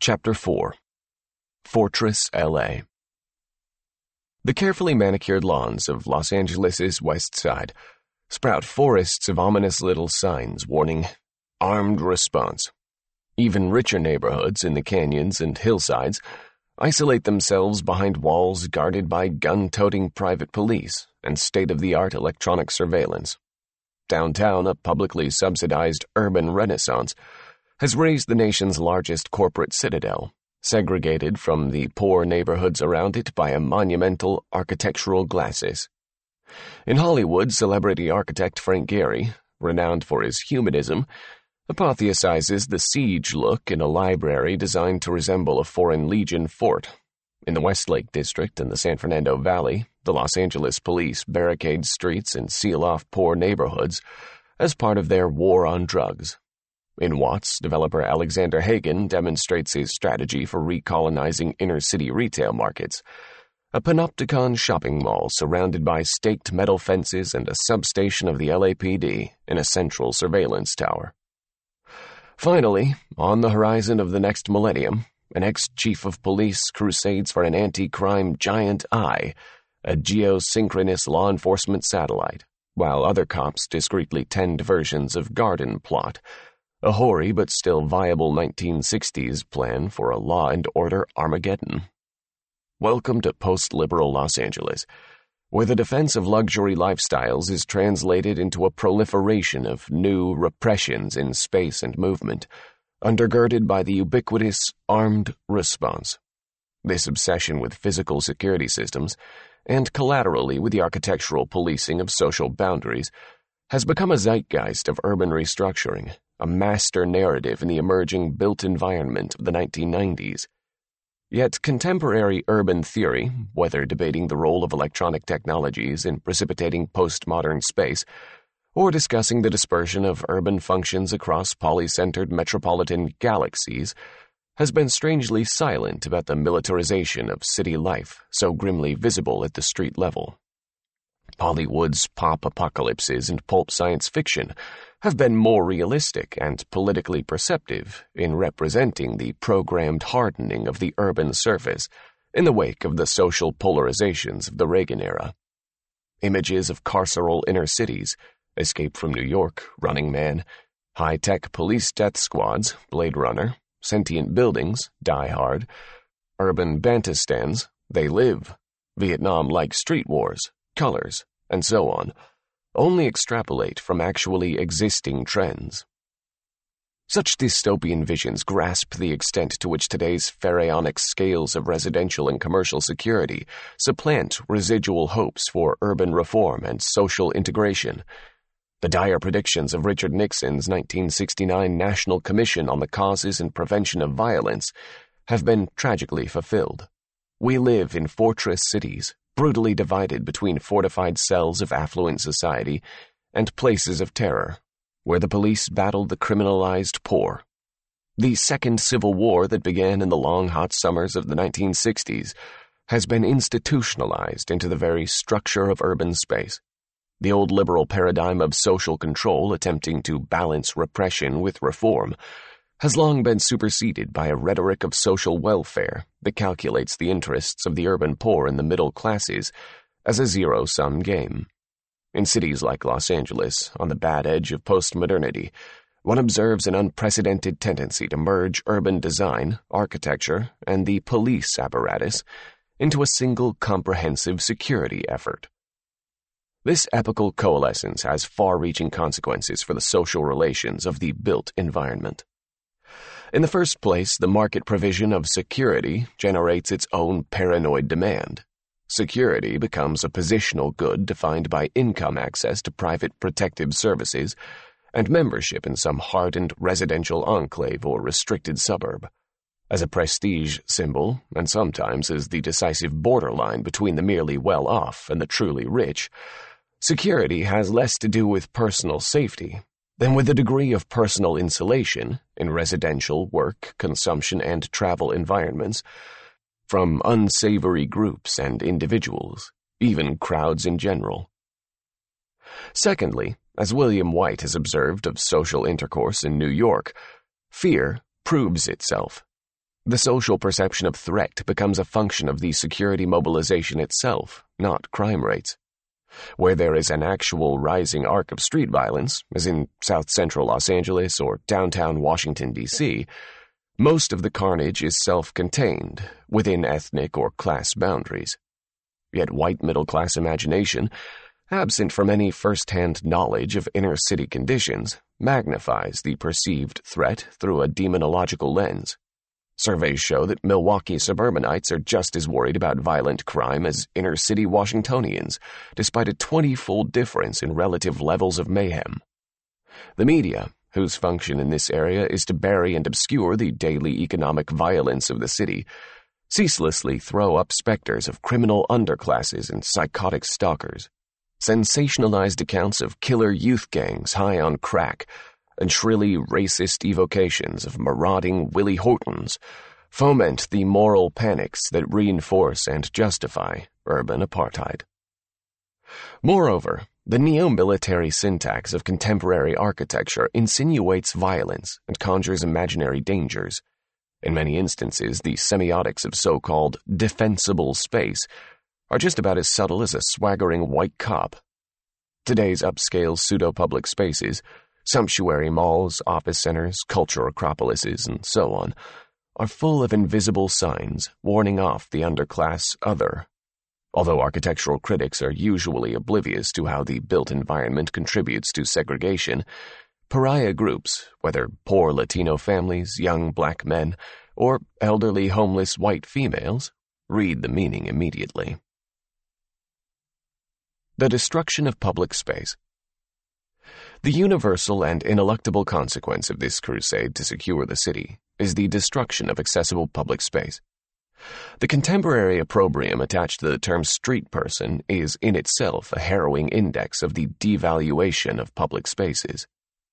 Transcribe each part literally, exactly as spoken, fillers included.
Chapter four. Fortress, L A The carefully manicured lawns of Los Angeles' West Side sprout forests of ominous little signs warning armed response. Even richer neighborhoods in the canyons and hillsides isolate themselves behind walls guarded by gun-toting private police and state-of-the-art electronic surveillance. Downtown, a publicly subsidized urban renaissance has raised the nation's largest corporate citadel, segregated from the poor neighborhoods around it by a monumental architectural glacis. In Hollywood, celebrity architect Frank Gehry, renowned for his humanism, apotheosizes the siege look in a library designed to resemble a Foreign Legion fort. In the Westlake District and the San Fernando Valley, the Los Angeles police barricade streets and seal off poor neighborhoods as part of their war on drugs. In Watts, developer Alexander Hagan demonstrates his strategy for recolonizing inner-city retail markets, a panopticon shopping mall surrounded by staked metal fences and a substation of the L A P D in a central surveillance tower. Finally, on the horizon of the next millennium, an ex-chief of police crusades for an anti-crime giant eye, a geosynchronous law enforcement satellite, while other cops discreetly tend versions of Garden Plot, a hoary but still viable nineteen sixties plan for a law and order Armageddon. Welcome to post-liberal Los Angeles, where the defense of luxury lifestyles is translated into a proliferation of new repressions in space and movement, undergirded by the ubiquitous armed response. This obsession with physical security systems, and collaterally with the architectural policing of social boundaries, has become a zeitgeist of urban restructuring, a master narrative in the emerging built environment of the nineteen nineties. Yet contemporary urban theory, whether debating the role of electronic technologies in precipitating postmodern space, or discussing the dispersion of urban functions across polycentered metropolitan galaxies, has been strangely silent about the militarization of city life so grimly visible at the street level. Hollywood's pop apocalypses and pulp science fiction have been more realistic and politically perceptive in representing the programmed hardening of the urban surface in the wake of the social polarizations of the Reagan era. Images of carceral inner cities, Escape from New York, Running Man, high-tech police death squads, Blade Runner, sentient buildings, Die Hard, urban bantustans, They Live, Vietnam-like street wars, Colors, and so on, only extrapolate from actually existing trends. Such dystopian visions grasp the extent to which today's pharaonic scales of residential and commercial security supplant residual hopes for urban reform and social integration. The dire predictions of Richard Nixon's nineteen sixty-nine National Commission on the Causes and Prevention of Violence have been tragically fulfilled. We live in fortress cities, brutally divided between fortified cells of affluent society and places of terror, where the police battled the criminalized poor. The Second Civil War that began in the long hot summers of the nineteen sixties has been institutionalized into the very structure of urban space. The old liberal paradigm of social control attempting to balance repression with reform has long been superseded by a rhetoric of social welfare that calculates the interests of the urban poor and the middle classes as a zero-sum game. In cities like Los Angeles, on the bad edge of postmodernity, one observes an unprecedented tendency to merge urban design, architecture, and the police apparatus into a single comprehensive security effort. This epical coalescence has far-reaching consequences for the social relations of the built environment. In the first place, the market provision of security generates its own paranoid demand. Security becomes a positional good defined by income access to private protective services and membership in some hardened residential enclave or restricted suburb. As a prestige symbol, and sometimes as the decisive borderline between the merely well-off and the truly rich, security has less to do with personal safety than with a degree of personal insulation in residential, work, consumption, and travel environments from unsavory groups and individuals, even crowds in general. Secondly, as William White has observed of social intercourse in New York, fear proves itself. The social perception of threat becomes a function of the security mobilization itself, not crime rates. Where there is an actual rising arc of street violence, as in South Central Los Angeles or downtown Washington, D C, most of the carnage is self-contained, within ethnic or class boundaries. Yet white middle-class imagination, absent from any first-hand knowledge of inner-city conditions, magnifies the perceived threat through a demonological lens. Surveys show that Milwaukee suburbanites are just as worried about violent crime as inner-city Washingtonians, despite a twenty-fold difference in relative levels of mayhem. The media, whose function in this area is to bury and obscure the daily economic violence of the city, ceaselessly throw up specters of criminal underclasses and psychotic stalkers. Sensationalized accounts of killer youth gangs high on crack and shrilly racist evocations of marauding Willie Hortons foment the moral panics that reinforce and justify urban apartheid. Moreover, the neo-military syntax of contemporary architecture insinuates violence and conjures imaginary dangers. In many instances, the semiotics of so-called defensible space are just about as subtle as a swaggering white cop. Today's upscale pseudo-public spaces, sumptuary malls, office centers, culture acropolises, and so on, are full of invisible signs warning off the underclass other. Although architectural critics are usually oblivious to how the built environment contributes to segregation, pariah groups, whether poor Latino families, young black men, or elderly homeless white females, read the meaning immediately. The destruction of public space. The universal and ineluctable consequence of this crusade to secure the city is the destruction of accessible public space. The contemporary opprobrium attached to the term street person is in itself a harrowing index of the devaluation of public spaces.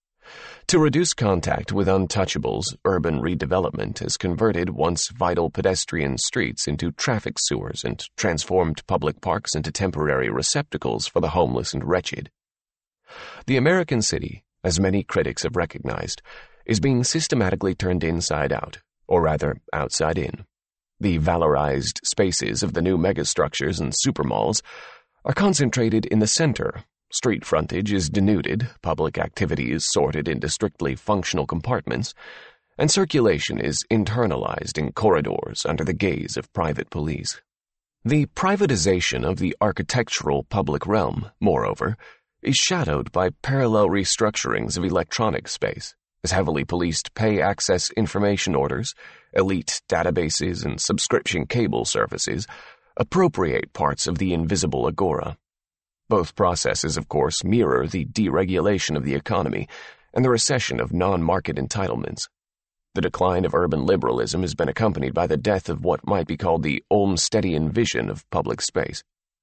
To reduce contact with untouchables, urban redevelopment has converted once vital pedestrian streets into traffic sewers and transformed public parks into temporary receptacles for the homeless and wretched. The American city, as many critics have recognized, is being systematically turned inside out, or rather outside in. The valorized spaces of the new megastructures and supermalls are concentrated in the center. Street frontage is denuded, public activity is sorted into strictly functional compartments, and circulation is internalized in corridors under the gaze of private police. The privatization of the architectural public realm, moreover, is shadowed by parallel restructurings of electronic space, as heavily policed pay-access information orders, elite databases, and subscription cable services appropriate parts of the invisible agora. Both processes, of course, mirror the deregulation of the economy and the recession of non-market entitlements. The decline of urban liberalism has been accompanied by the death of what might be called the Olmstedian vision of public space.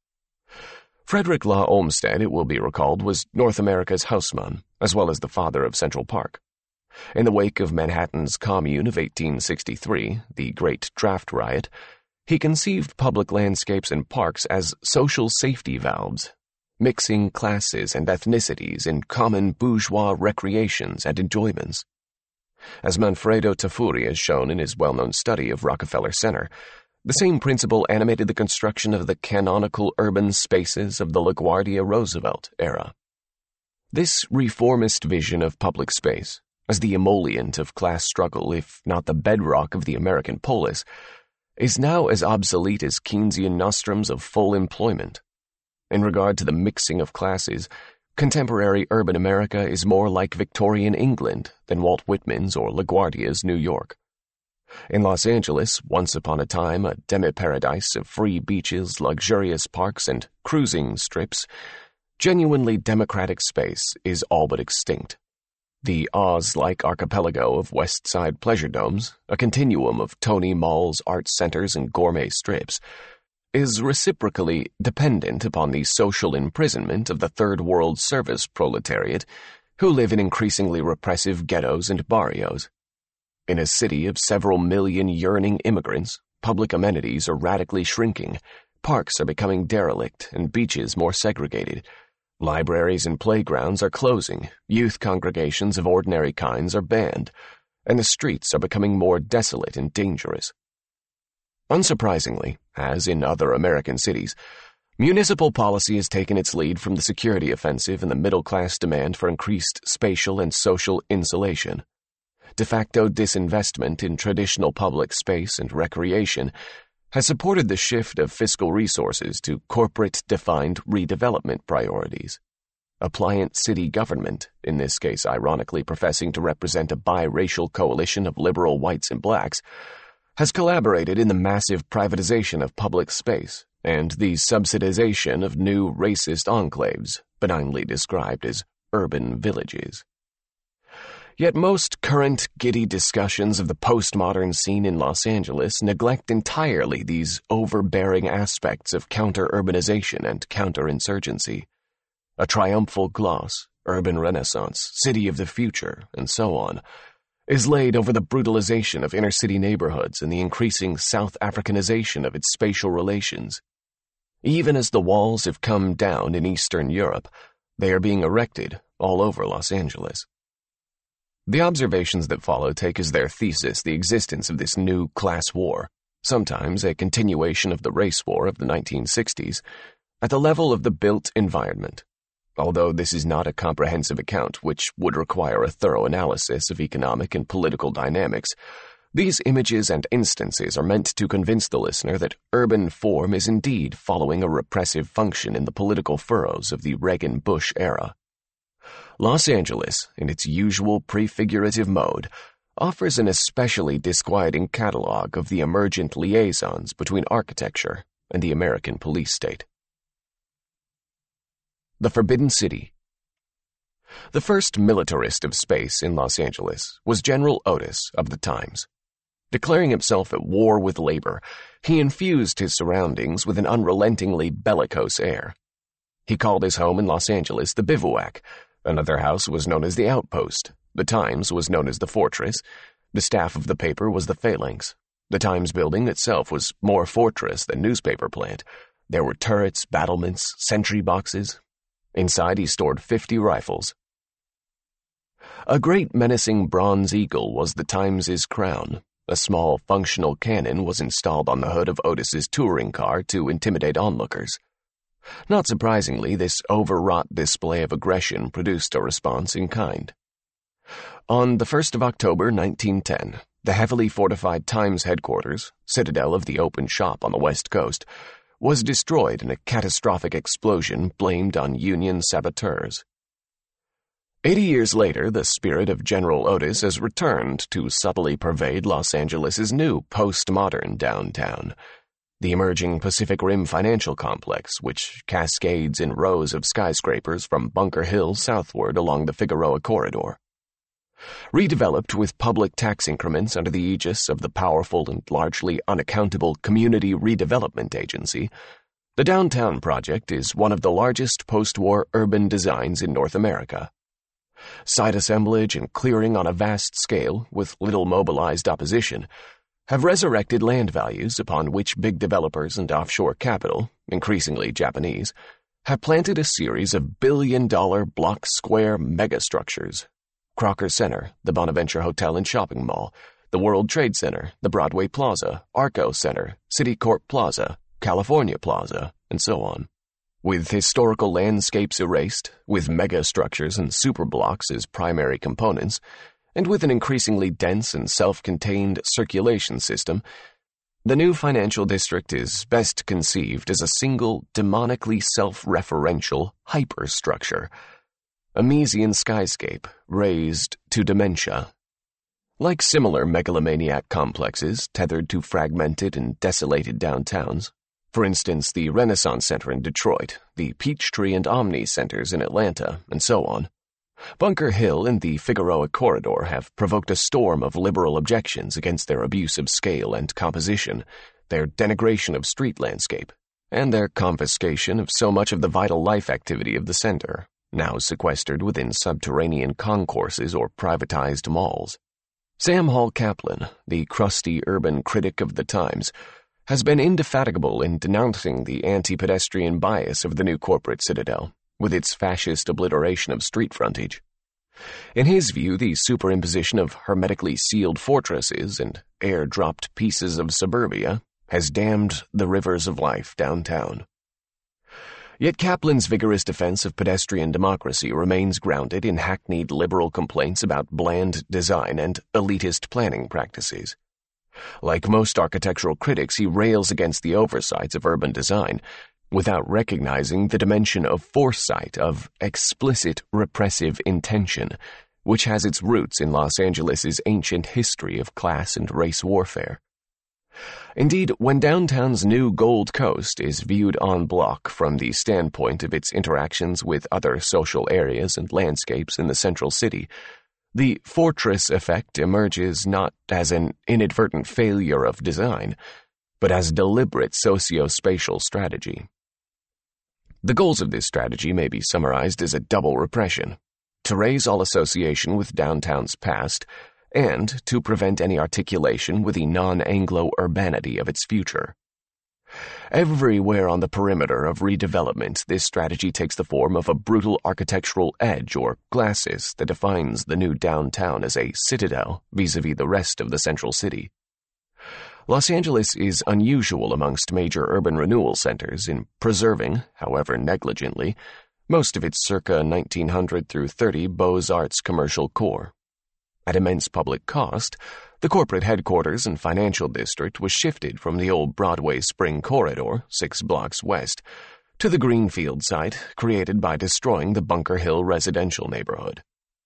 Frederick Law Olmsted, it will be recalled, was North America's Haussmann, as well as the father of Central Park. In the wake of Manhattan's Commune of eighteen sixty-three, the Great Draft Riot, he conceived public landscapes and parks as social safety valves, mixing classes and ethnicities in common bourgeois recreations and enjoyments. As Manfredo Tafuri has shown in his well-known study of Rockefeller Center, the same principle animated the construction of the canonical urban spaces of the LaGuardia Roosevelt era. This reformist vision of public space, as the emollient of class struggle, if not the bedrock of the American polis, is now as obsolete as Keynesian nostrums of full employment. In regard to the mixing of classes, contemporary urban America is more like Victorian England than Walt Whitman's or LaGuardia's New York. In Los Angeles, once upon a time a demi-paradise of free beaches, luxurious parks, and cruising strips, genuinely democratic space is all but extinct. The Oz-like archipelago of West Side pleasure domes, a continuum of Tony malls, art centers, and gourmet strips, is reciprocally dependent upon the social imprisonment of the third world service proletariat who live in increasingly repressive ghettos and barrios. In a city of several million yearning immigrants, public amenities are radically shrinking, parks are becoming derelict, and beaches more segregated. Libraries and playgrounds are closing, youth congregations of ordinary kinds are banned, and the streets are becoming more desolate and dangerous. Unsurprisingly, as in other American cities, municipal policy has taken its lead from the security offensive and the middle-class demand for increased spatial and social insulation. De facto disinvestment in traditional public space and recreation has supported the shift of fiscal resources to corporate-defined redevelopment priorities. A pliant city government, in this case ironically professing to represent a biracial coalition of liberal whites and blacks, has collaborated in the massive privatization of public space and the subsidization of new racist enclaves, benignly described as urban villages. Yet most current giddy discussions of the postmodern scene in Los Angeles neglect entirely these overbearing aspects of counter-urbanization and counterinsurgency. A triumphal gloss, urban renaissance, city of the future, and so on, is laid over the brutalization of inner-city neighborhoods and the increasing South Africanization of its spatial relations. Even as the walls have come down in Eastern Europe, they are being erected all over Los Angeles. The observations that follow take as their thesis the existence of this new class war, sometimes a continuation of the race war of the nineteen sixties, at the level of the built environment. Although this is not a comprehensive account which would require a thorough analysis of economic and political dynamics, these images and instances are meant to convince the listener that urban form is indeed following a repressive function in the political furrows of the Reagan-Bush era. Los Angeles, in its usual prefigurative mode, offers an especially disquieting catalog of the emergent liaisons between architecture and the American police state. The Forbidden City. The first militarist of space in Los Angeles was General Otis of the Times. Declaring himself at war with labor, he infused his surroundings with an unrelentingly bellicose air. He called his home in Los Angeles the Bivouac. Another house was known as the Outpost. The Times was known as the Fortress. The staff of the paper was the Phalanx. The Times building itself was more fortress than newspaper plant. There were turrets, battlements, sentry boxes. Inside he stored fifty rifles. A great menacing bronze eagle was the Times's crown. A small functional cannon was installed on the hood of Otis's touring car to intimidate onlookers. Not surprisingly, this overwrought display of aggression produced a response in kind. On the first of October nineteen ten, the heavily fortified Times headquarters, citadel of the open shop on the West Coast, was destroyed in a catastrophic explosion blamed on Union saboteurs. Eighty years later, the spirit of General Otis has returned to subtly pervade Los Angeles's new postmodern downtown. The emerging Pacific Rim financial complex, which cascades in rows of skyscrapers from Bunker Hill southward along the Figueroa corridor. Redeveloped with public tax increments under the aegis of the powerful and largely unaccountable Community Redevelopment Agency, the downtown project is one of the largest post-war urban designs in North America. Site assemblage and clearing on a vast scale, with little mobilized opposition, have resurrected land values upon which big developers and offshore capital, increasingly Japanese, have planted a series of billion-dollar block-square megastructures. Crocker Center, the Bonaventure Hotel and Shopping Mall, the World Trade Center, the Broadway Plaza, Arco Center, Citicorp Plaza, California Plaza, and so on. With historical landscapes erased, with megastructures and superblocks as primary components, and with an increasingly dense and self-contained circulation system, the new financial district is best conceived as a single, demonically self-referential hyperstructure, a Miesian skyscape raised to dementia. Like similar megalomaniac complexes tethered to fragmented and desolated downtowns, for instance the Renaissance Center in Detroit, the Peachtree and Omni Centers in Atlanta, and so on, Bunker Hill and the Figueroa corridor have provoked a storm of liberal objections against their abuse of scale and composition, their denigration of street landscape, and their confiscation of so much of the vital life activity of the center, now sequestered within subterranean concourses or privatized malls. Sam Hall Kaplan, the crusty urban critic of the Times, has been indefatigable in denouncing the anti-pedestrian bias of the new corporate citadel, with its fascist obliteration of street frontage. In his view, the superimposition of hermetically sealed fortresses and air-dropped pieces of suburbia has dammed the rivers of life downtown. Yet Kaplan's vigorous defense of pedestrian democracy remains grounded in hackneyed liberal complaints about bland design and elitist planning practices. Like most architectural critics, he rails against the oversights of urban design without recognizing the dimension of foresight, of explicit repressive intention, which has its roots in Los Angeles's ancient history of class and race warfare. Indeed, when downtown's new Gold Coast is viewed en bloc from the standpoint of its interactions with other social areas and landscapes in the central city, the fortress effect emerges not as an inadvertent failure of design, but as deliberate socio-spatial strategy. The goals of this strategy may be summarized as a double repression: to raise all association with downtown's past, and to prevent any articulation with the non-Anglo urbanity of its future. Everywhere on the perimeter of redevelopment, this strategy takes the form of a brutal architectural edge or glacis that defines the new downtown as a citadel vis-a-vis the rest of the central city. Los Angeles is unusual amongst major urban renewal centers in preserving, however negligently, most of its circa nineteen hundred through thirty Beaux-Arts commercial core. At immense public cost, the corporate headquarters and financial district was shifted from the old Broadway Spring Corridor, six blocks west, to the Greenfield site created by destroying the Bunker Hill residential neighborhood.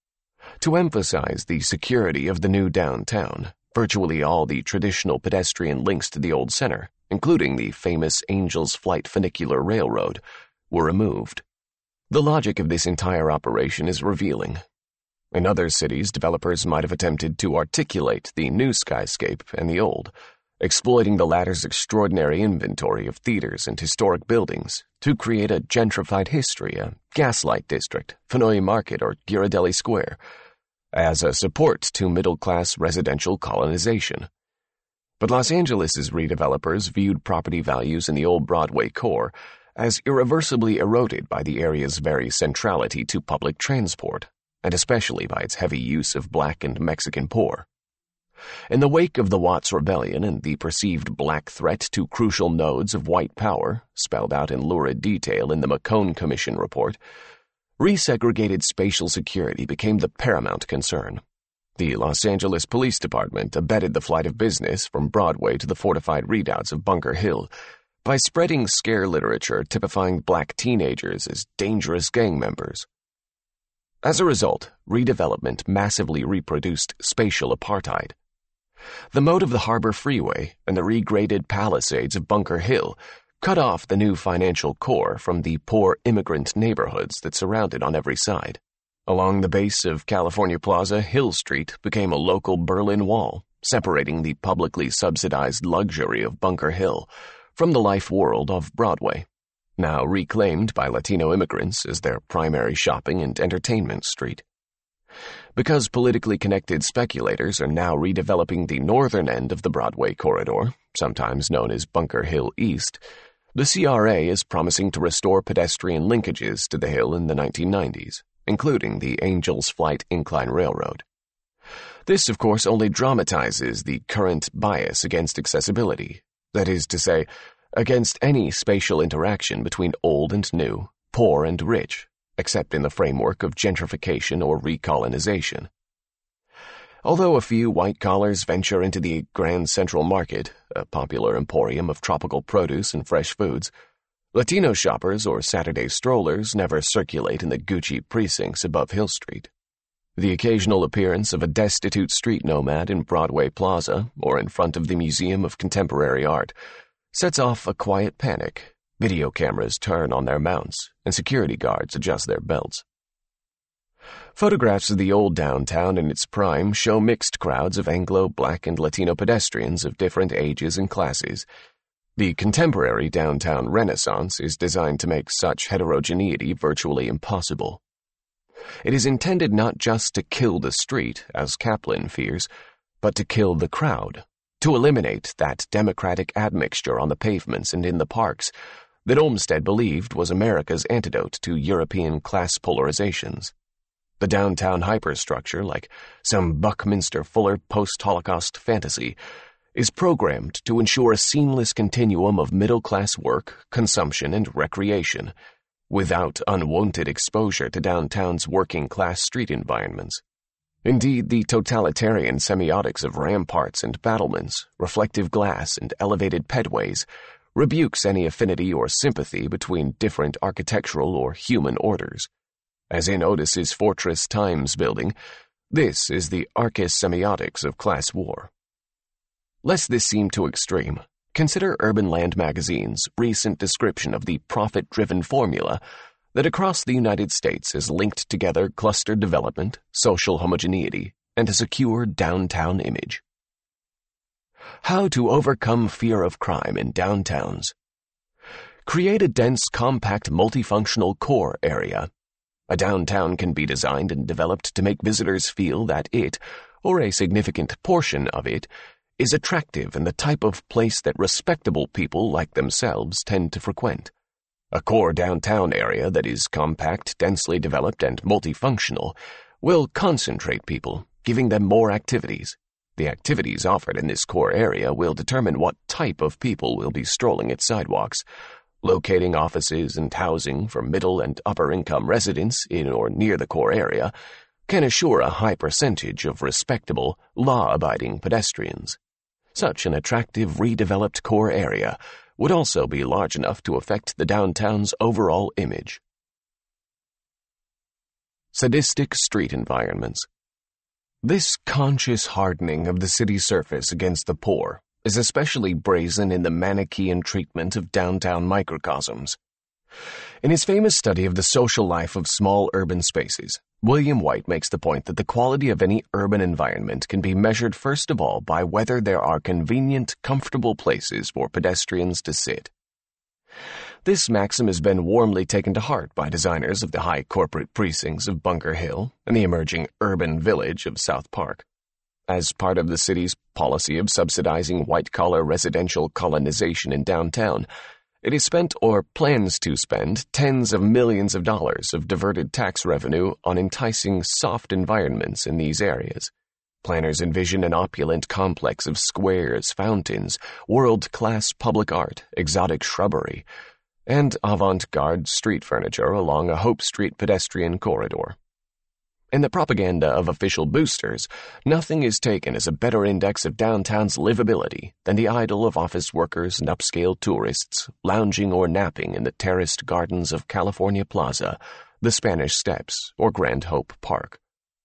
To emphasize the security of the new downtown, virtually all the traditional pedestrian links to the old center, including the famous Angel's Flight funicular railroad, were removed. The logic of this entire operation is revealing. In other cities, developers might have attempted to articulate the new skyscape and the old, exploiting the latter's extraordinary inventory of theaters and historic buildings to create a gentrified history, a gaslight district, Fenway Market, or Ghirardelli Square, as a support to middle-class residential colonization. But Los Angeles's redevelopers viewed property values in the old Broadway core as irreversibly eroded by the area's very centrality to public transport, and especially by its heavy use of black and Mexican poor. In the wake of the Watts Rebellion and the perceived black threat to crucial nodes of white power, spelled out in lurid detail in the McCone Commission report, resegregated spatial security became the paramount concern. The Los Angeles Police Department abetted the flight of business from Broadway to the fortified redoubts of Bunker Hill by spreading scare literature typifying black teenagers as dangerous gang members. As a result, redevelopment massively reproduced spatial apartheid. The moat of the Harbor Freeway and the regraded palisades of Bunker Hill cut off the new financial core from the poor immigrant neighborhoods that surrounded on every side. Along the base of California Plaza, Hill Street became a local Berlin Wall, separating the publicly subsidized luxury of Bunker Hill from the life world of Broadway, now reclaimed by Latino immigrants as their primary shopping and entertainment street. Because politically connected speculators are now redeveloping the northern end of the Broadway corridor, sometimes known as Bunker Hill East, the C R A is promising to restore pedestrian linkages to the hill in the nineteen nineties, including the Angel's Flight Incline Railroad. This, of course, only dramatizes the current bias against accessibility, that is to say, against any spatial interaction between old and new, poor and rich, except in the framework of gentrification or recolonization. Although a few white collars venture into the Grand Central Market, a popular emporium of tropical produce and fresh foods, Latino shoppers or Saturday strollers never circulate in the Gucci precincts above Hill Street. The occasional appearance of a destitute street nomad in Broadway Plaza or in front of the Museum of Contemporary Art sets off a quiet panic. Video cameras turn on their mounts, and security guards adjust their belts. Photographs of the old downtown in its prime show mixed crowds of Anglo, Black, and Latino pedestrians of different ages and classes. The contemporary downtown renaissance is designed to make such heterogeneity virtually impossible. It is intended not just to kill the street, as Kaplan fears, but to kill the crowd, to eliminate that democratic admixture on the pavements and in the parks that Olmsted believed was America's antidote to European class polarizations. The downtown hyperstructure, like some Buckminster Fuller post-Holocaust fantasy, is programmed to ensure a seamless continuum of middle-class work, consumption, and recreation, without unwanted exposure to downtown's working-class street environments. Indeed, the totalitarian semiotics of ramparts and battlements, reflective glass, and elevated pedways rebukes any affinity or sympathy between different architectural or human orders. As in Otis's Fortress Times building, this is the Arcus semiotics of class war. Lest this seem too extreme, consider Urban Land magazine's recent description of the profit-driven formula that across the United States has linked together clustered development, social homogeneity, and a secure downtown image. How to overcome fear of crime in downtowns. Create a dense, compact, multifunctional core area. A downtown can be designed and developed to make visitors feel that it, or a significant portion of it, is attractive and the type of place that respectable people like themselves tend to frequent. A core downtown area that is compact, densely developed, and multifunctional will concentrate people, giving them more activities. The activities offered in this core area will determine what type of people will be strolling its sidewalks. Locating offices and housing for middle and upper-income residents in or near the core area can assure a high percentage of respectable, law-abiding pedestrians. Such an attractive, redeveloped core area would also be large enough to affect the downtown's overall image. Sadistic street environments. This conscious hardening of the city surface against the poor is especially brazen in the Manichaean treatment of downtown microcosms. In his famous study of the social life of small urban spaces, William White makes the point that the quality of any urban environment can be measured first of all by whether there are convenient, comfortable places for pedestrians to sit. This maxim has been warmly taken to heart by designers of the high corporate precincts of Bunker Hill and the emerging urban village of South Park. As part of the city's policy of subsidizing white-collar residential colonization in downtown, it has spent or plans to spend tens of millions of dollars of diverted tax revenue on enticing soft environments in these areas. Planners envision an opulent complex of squares, fountains, world-class public art, exotic shrubbery, and avant-garde street furniture along a Hope Street pedestrian corridor. In the propaganda of official boosters, nothing is taken as a better index of downtown's livability than the idyll of office workers and upscale tourists lounging or napping in the terraced gardens of California Plaza, the Spanish Steps, or Grand Hope Park.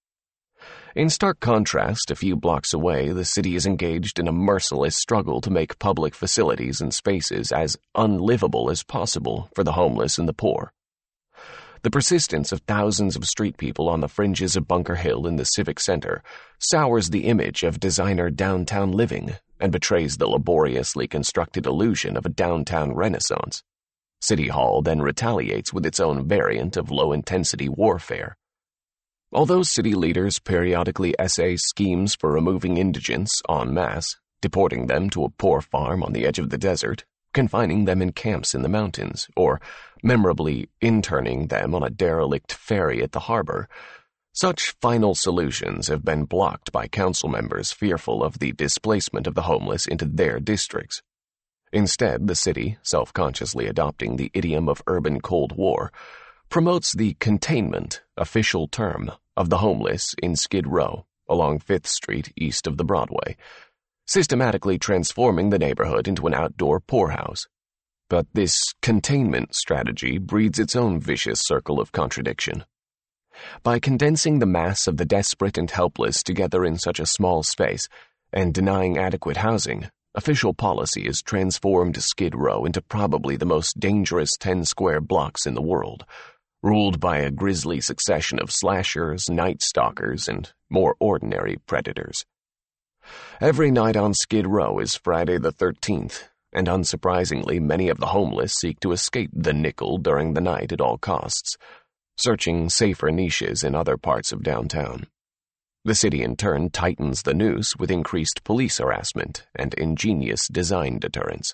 In stark contrast, a few blocks away, the city is engaged in a merciless struggle to make public facilities and spaces as unlivable as possible for the homeless and the poor. The persistence of thousands of street people on the fringes of Bunker Hill in the Civic Center sours the image of designer downtown living and betrays the laboriously constructed illusion of a downtown renaissance. City Hall then retaliates with its own variant of low-intensity warfare. Although city leaders periodically essay schemes for removing indigents en masse, deporting them to a poor farm on the edge of the desert, confining them in camps in the mountains, or memorably interning them on a derelict ferry at the harbor, such final solutions have been blocked by council members fearful of the displacement of the homeless into their districts. Instead, the city, self-consciously adopting the idiom of urban Cold War, promotes the containment, official term, of the homeless in Skid Row, along Fifth Street east of the Broadway, systematically transforming the neighborhood into an outdoor poorhouse. But this containment strategy breeds its own vicious circle of contradiction. By condensing the mass of the desperate and helpless together in such a small space and denying adequate housing, official policy has transformed Skid Row into probably the most dangerous ten square blocks in the world, ruled by a grisly succession of slashers, night stalkers, and more ordinary predators. Every night on Skid Row is Friday the thirteenth, and unsurprisingly many of the homeless seek to escape the nickel during the night at all costs, searching safer niches in other parts of downtown. The city in turn tightens the noose with increased police harassment and ingenious design deterrents.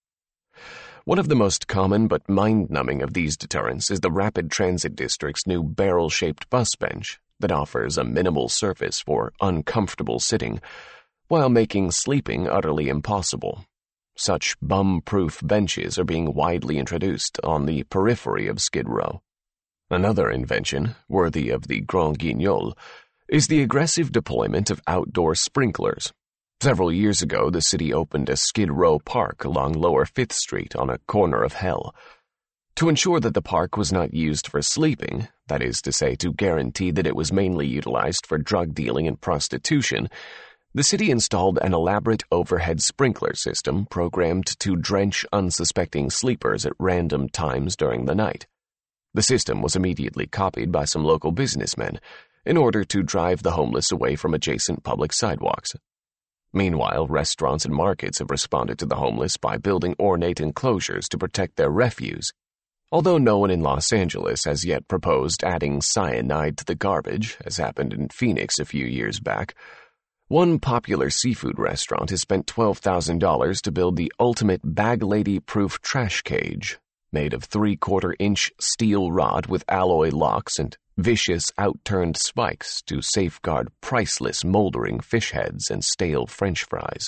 One of the most common but mind-numbing of these deterrents is the Rapid Transit District's new barrel-shaped bus bench that offers a minimal surface for uncomfortable sitting, while making sleeping utterly impossible. Such bum-proof benches are being widely introduced on the periphery of Skid Row. Another invention, worthy of the Grand Guignol, is the aggressive deployment of outdoor sprinklers. Several years ago, the city opened a Skid Row park along Lower Fifth Street on a corner of Hell. To ensure that the park was not used for sleeping, that is to say, to guarantee that it was mainly utilized for drug dealing and prostitution, the city installed an elaborate overhead sprinkler system programmed to drench unsuspecting sleepers at random times during the night. The system was immediately copied by some local businessmen in order to drive the homeless away from adjacent public sidewalks. Meanwhile, restaurants and markets have responded to the homeless by building ornate enclosures to protect their refuse. Although no one in Los Angeles has yet proposed adding cyanide to the garbage, as happened in Phoenix a few years back, one popular seafood restaurant has spent twelve thousand dollars to build the ultimate bag lady-proof trash cage, made of three-quarter inch steel rod with alloy locks and vicious outturned spikes to safeguard priceless moldering fish heads and stale French fries.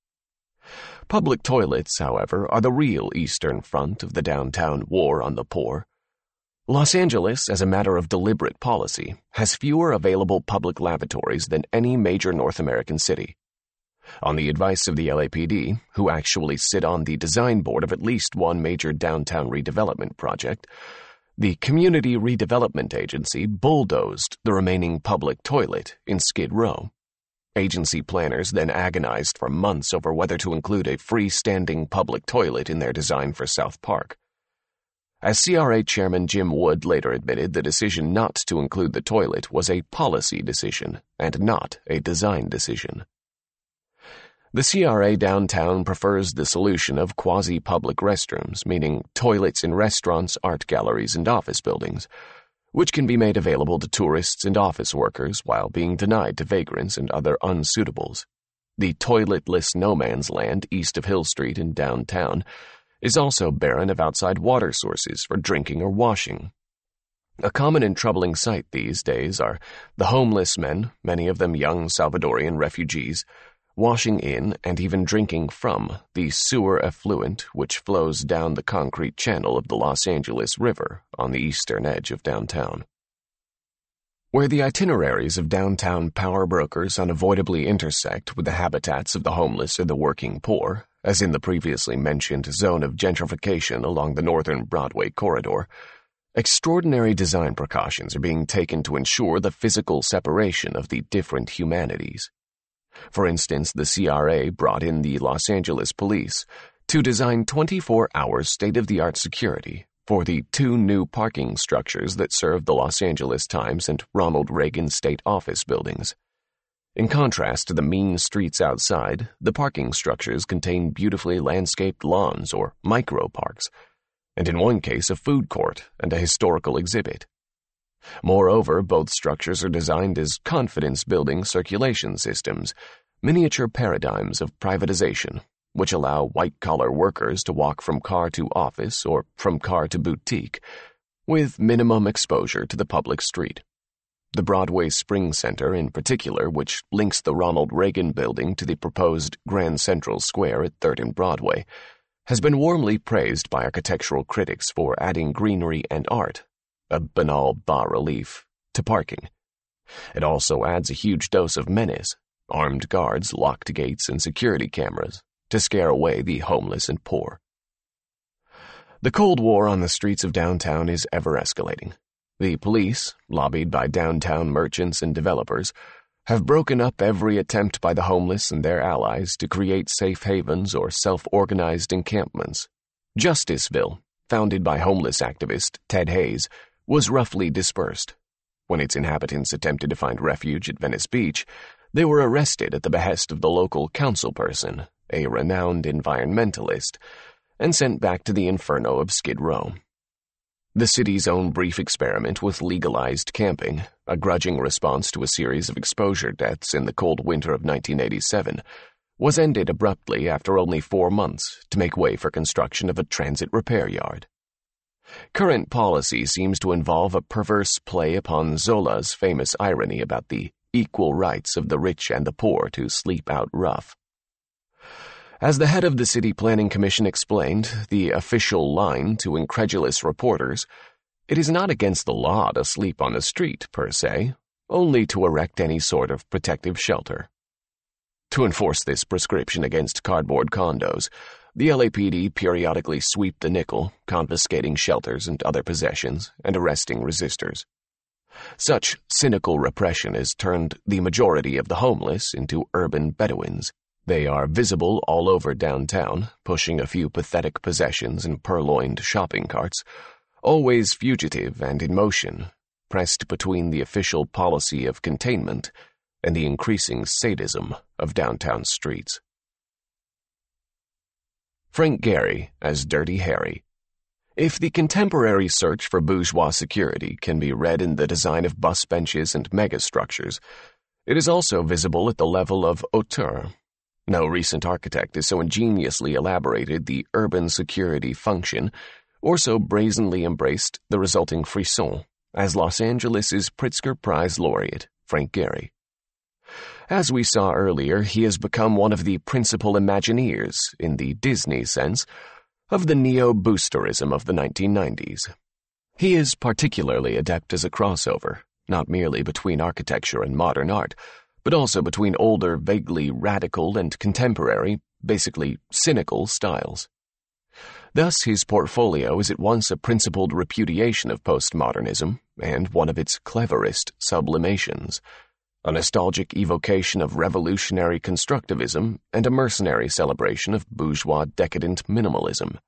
Public toilets, however, are the real eastern front of the downtown war on the poor. Los Angeles, as a matter of deliberate policy, has fewer available public lavatories than any major North American city. On the advice of the L A P D, who actually sit on the design board of at least one major downtown redevelopment project, the Community Redevelopment Agency bulldozed the remaining public toilet in Skid Row. Agency planners then agonized for months over whether to include a freestanding public toilet in their design for South Park. As C R A Chairman Jim Wood later admitted, the decision not to include the toilet was a policy decision and not a design decision. The C R A downtown prefers the solution of quasi-public restrooms, meaning toilets in restaurants, art galleries, and office buildings, which can be made available to tourists and office workers while being denied to vagrants and other unsuitables. The toiletless no-man's land east of Hill Street in downtown is also barren of outside water sources for drinking or washing. A common and troubling sight these days are the homeless men, many of them young Salvadorian refugees, washing in and even drinking from the sewer effluent which flows down the concrete channel of the Los Angeles River on the eastern edge of downtown. Where the itineraries of downtown power brokers unavoidably intersect with the habitats of the homeless or the working poor, as in the previously mentioned zone of gentrification along the northern Broadway corridor, extraordinary design precautions are being taken to ensure the physical separation of the different humanities. For instance, the C R A brought in the Los Angeles Police to design twenty-four hour state-of-the-art security for the two new parking structures that serve the Los Angeles Times and Ronald Reagan State Office buildings. In contrast to the mean streets outside, the parking structures contain beautifully landscaped lawns or micro-parks, and in one case a food court and a historical exhibit. Moreover, both structures are designed as confidence-building circulation systems, miniature paradigms of privatization, which allow white-collar workers to walk from car to office or from car to boutique, with minimum exposure to the public street. The Broadway Spring Center, in particular, which links the Ronald Reagan Building to the proposed Grand Central Square at third and Broadway, has been warmly praised by architectural critics for adding greenery and art, a banal bas-relief, to parking. It also adds a huge dose of menace, armed guards, locked gates, and security cameras to scare away the homeless and poor. The Cold War on the streets of downtown is ever escalating. The police, lobbied by downtown merchants and developers, have broken up every attempt by the homeless and their allies to create safe havens or self-organized encampments. Justiceville, founded by homeless activist Ted Hayes, was roughly dispersed. When its inhabitants attempted to find refuge at Venice Beach, they were arrested at the behest of the local councilperson, a renowned environmentalist, and sent back to the inferno of Skid Row. The city's own brief experiment with legalized camping, a grudging response to a series of exposure deaths in the cold winter of nineteen eighty-seven, was ended abruptly after only four months to make way for construction of a transit repair yard. Current policy seems to involve a perverse play upon Zola's famous irony about the equal rights of the rich and the poor to sleep out rough. As the head of the City Planning Commission explained, the official line to incredulous reporters, it is not against the law to sleep on the street, per se, only to erect any sort of protective shelter. To enforce this prescription against cardboard condos, the L A P D periodically sweep the nickel, confiscating shelters and other possessions and arresting resistors. Such cynical repression has turned the majority of the homeless into urban Bedouins. They are visible all over downtown, pushing a few pathetic possessions in purloined shopping carts, always fugitive and in motion, pressed between the official policy of containment and the increasing sadism of downtown streets. Frank Gehry as Dirty Harry. If the contemporary search for bourgeois security can be read in the design of bus benches and megastructures, it is also visible at the level of hauteur. No recent architect has so ingeniously elaborated the urban security function or so brazenly embraced the resulting frisson as Los Angeles' Pritzker Prize laureate, Frank Gehry. As we saw earlier, he has become one of the principal imagineers, in the Disney sense, of the neo-boosterism of the nineteen nineties. He is particularly adept as a crossover, not merely between architecture and modern art, but also between older, vaguely radical and contemporary, basically cynical styles. Thus, his portfolio is at once a principled repudiation of postmodernism and one of its cleverest sublimations, a nostalgic evocation of revolutionary constructivism and a mercenary celebration of bourgeois decadent minimalism.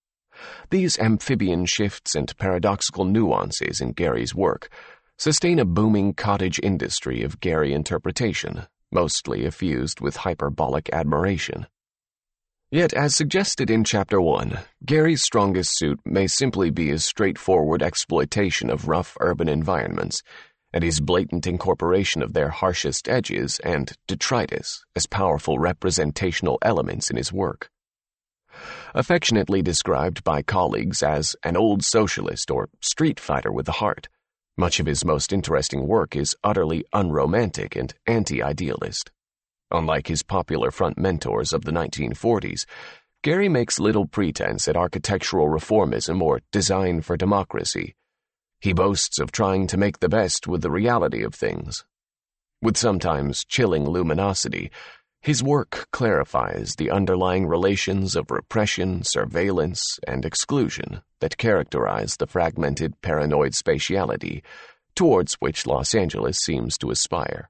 These amphibian shifts and paradoxical nuances in Gehry's work sustain a booming cottage industry of Gehry interpretation, mostly effused with hyperbolic admiration. Yet, as suggested in Chapter one, Gehry's strongest suit may simply be his straightforward exploitation of rough urban environments, and his blatant incorporation of their harshest edges and detritus as powerful representational elements in his work. Affectionately described by colleagues as an old socialist or street fighter with a heart, much of his most interesting work is utterly unromantic and anti-idealist. Unlike his popular front mentors of the nineteen forties, Gehry makes little pretense at architectural reformism or design for democracy. He boasts of trying to make the best with the reality of things. With sometimes chilling luminosity, his work clarifies the underlying relations of repression, surveillance, and exclusion that characterize the fragmented paranoid spatiality towards which Los Angeles seems to aspire.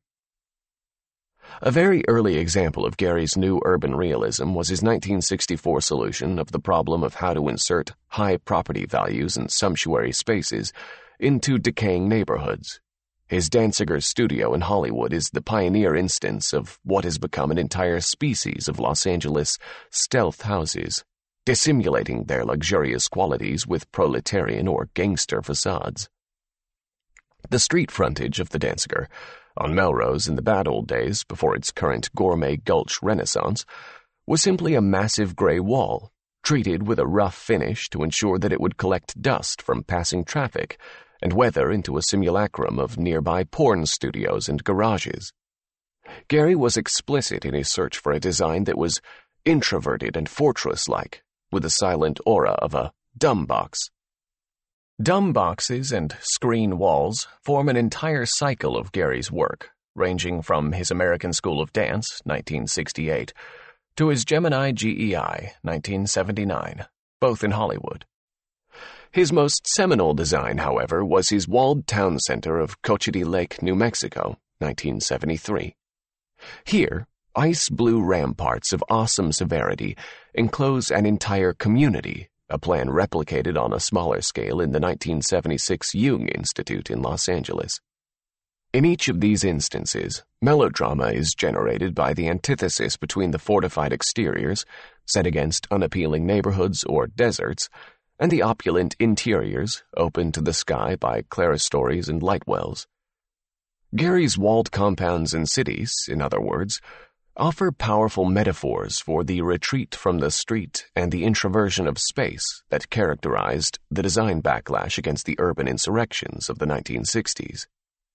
A very early example of Gehry's new urban realism was his nineteen sixty-four solution of the problem of how to insert high property values and sumptuary spaces into decaying neighborhoods. His Danziger studio in Hollywood is the pioneer instance of what has become an entire species of Los Angeles stealth houses, dissimulating their luxurious qualities with proletarian or gangster facades. The street frontage of the Danziger, on Melrose in the bad old days before its current gourmet gulch renaissance, was simply a massive gray wall, treated with a rough finish to ensure that it would collect dust from passing traffic and weather into a simulacrum of nearby porn studios and garages. Gehry was explicit in his search for a design that was introverted and fortress-like, with the silent aura of a dumb box. Dumb boxes and screen walls form an entire cycle of Gehry's work, ranging from his American School of Dance, nineteen sixty-eight, to his Gemini G E I, nineteen seventy-nine, both in Hollywood. His most seminal design, however, was his walled town center of Cochiti Lake, New Mexico, nineteen seventy-three. Here, ice-blue ramparts of awesome severity enclose an entire community, a plan replicated on a smaller scale in the nineteen seventy-six Jung Institute in Los Angeles. In each of these instances, melodrama is generated by the antithesis between the fortified exteriors, set against unappealing neighborhoods or deserts, and the opulent interiors, open to the sky by clerestories and light wells. Gehry's walled compounds and cities, in other words, offer powerful metaphors for the retreat from the street and the introversion of space that characterized the design backlash against the urban insurrections of the nineteen sixties.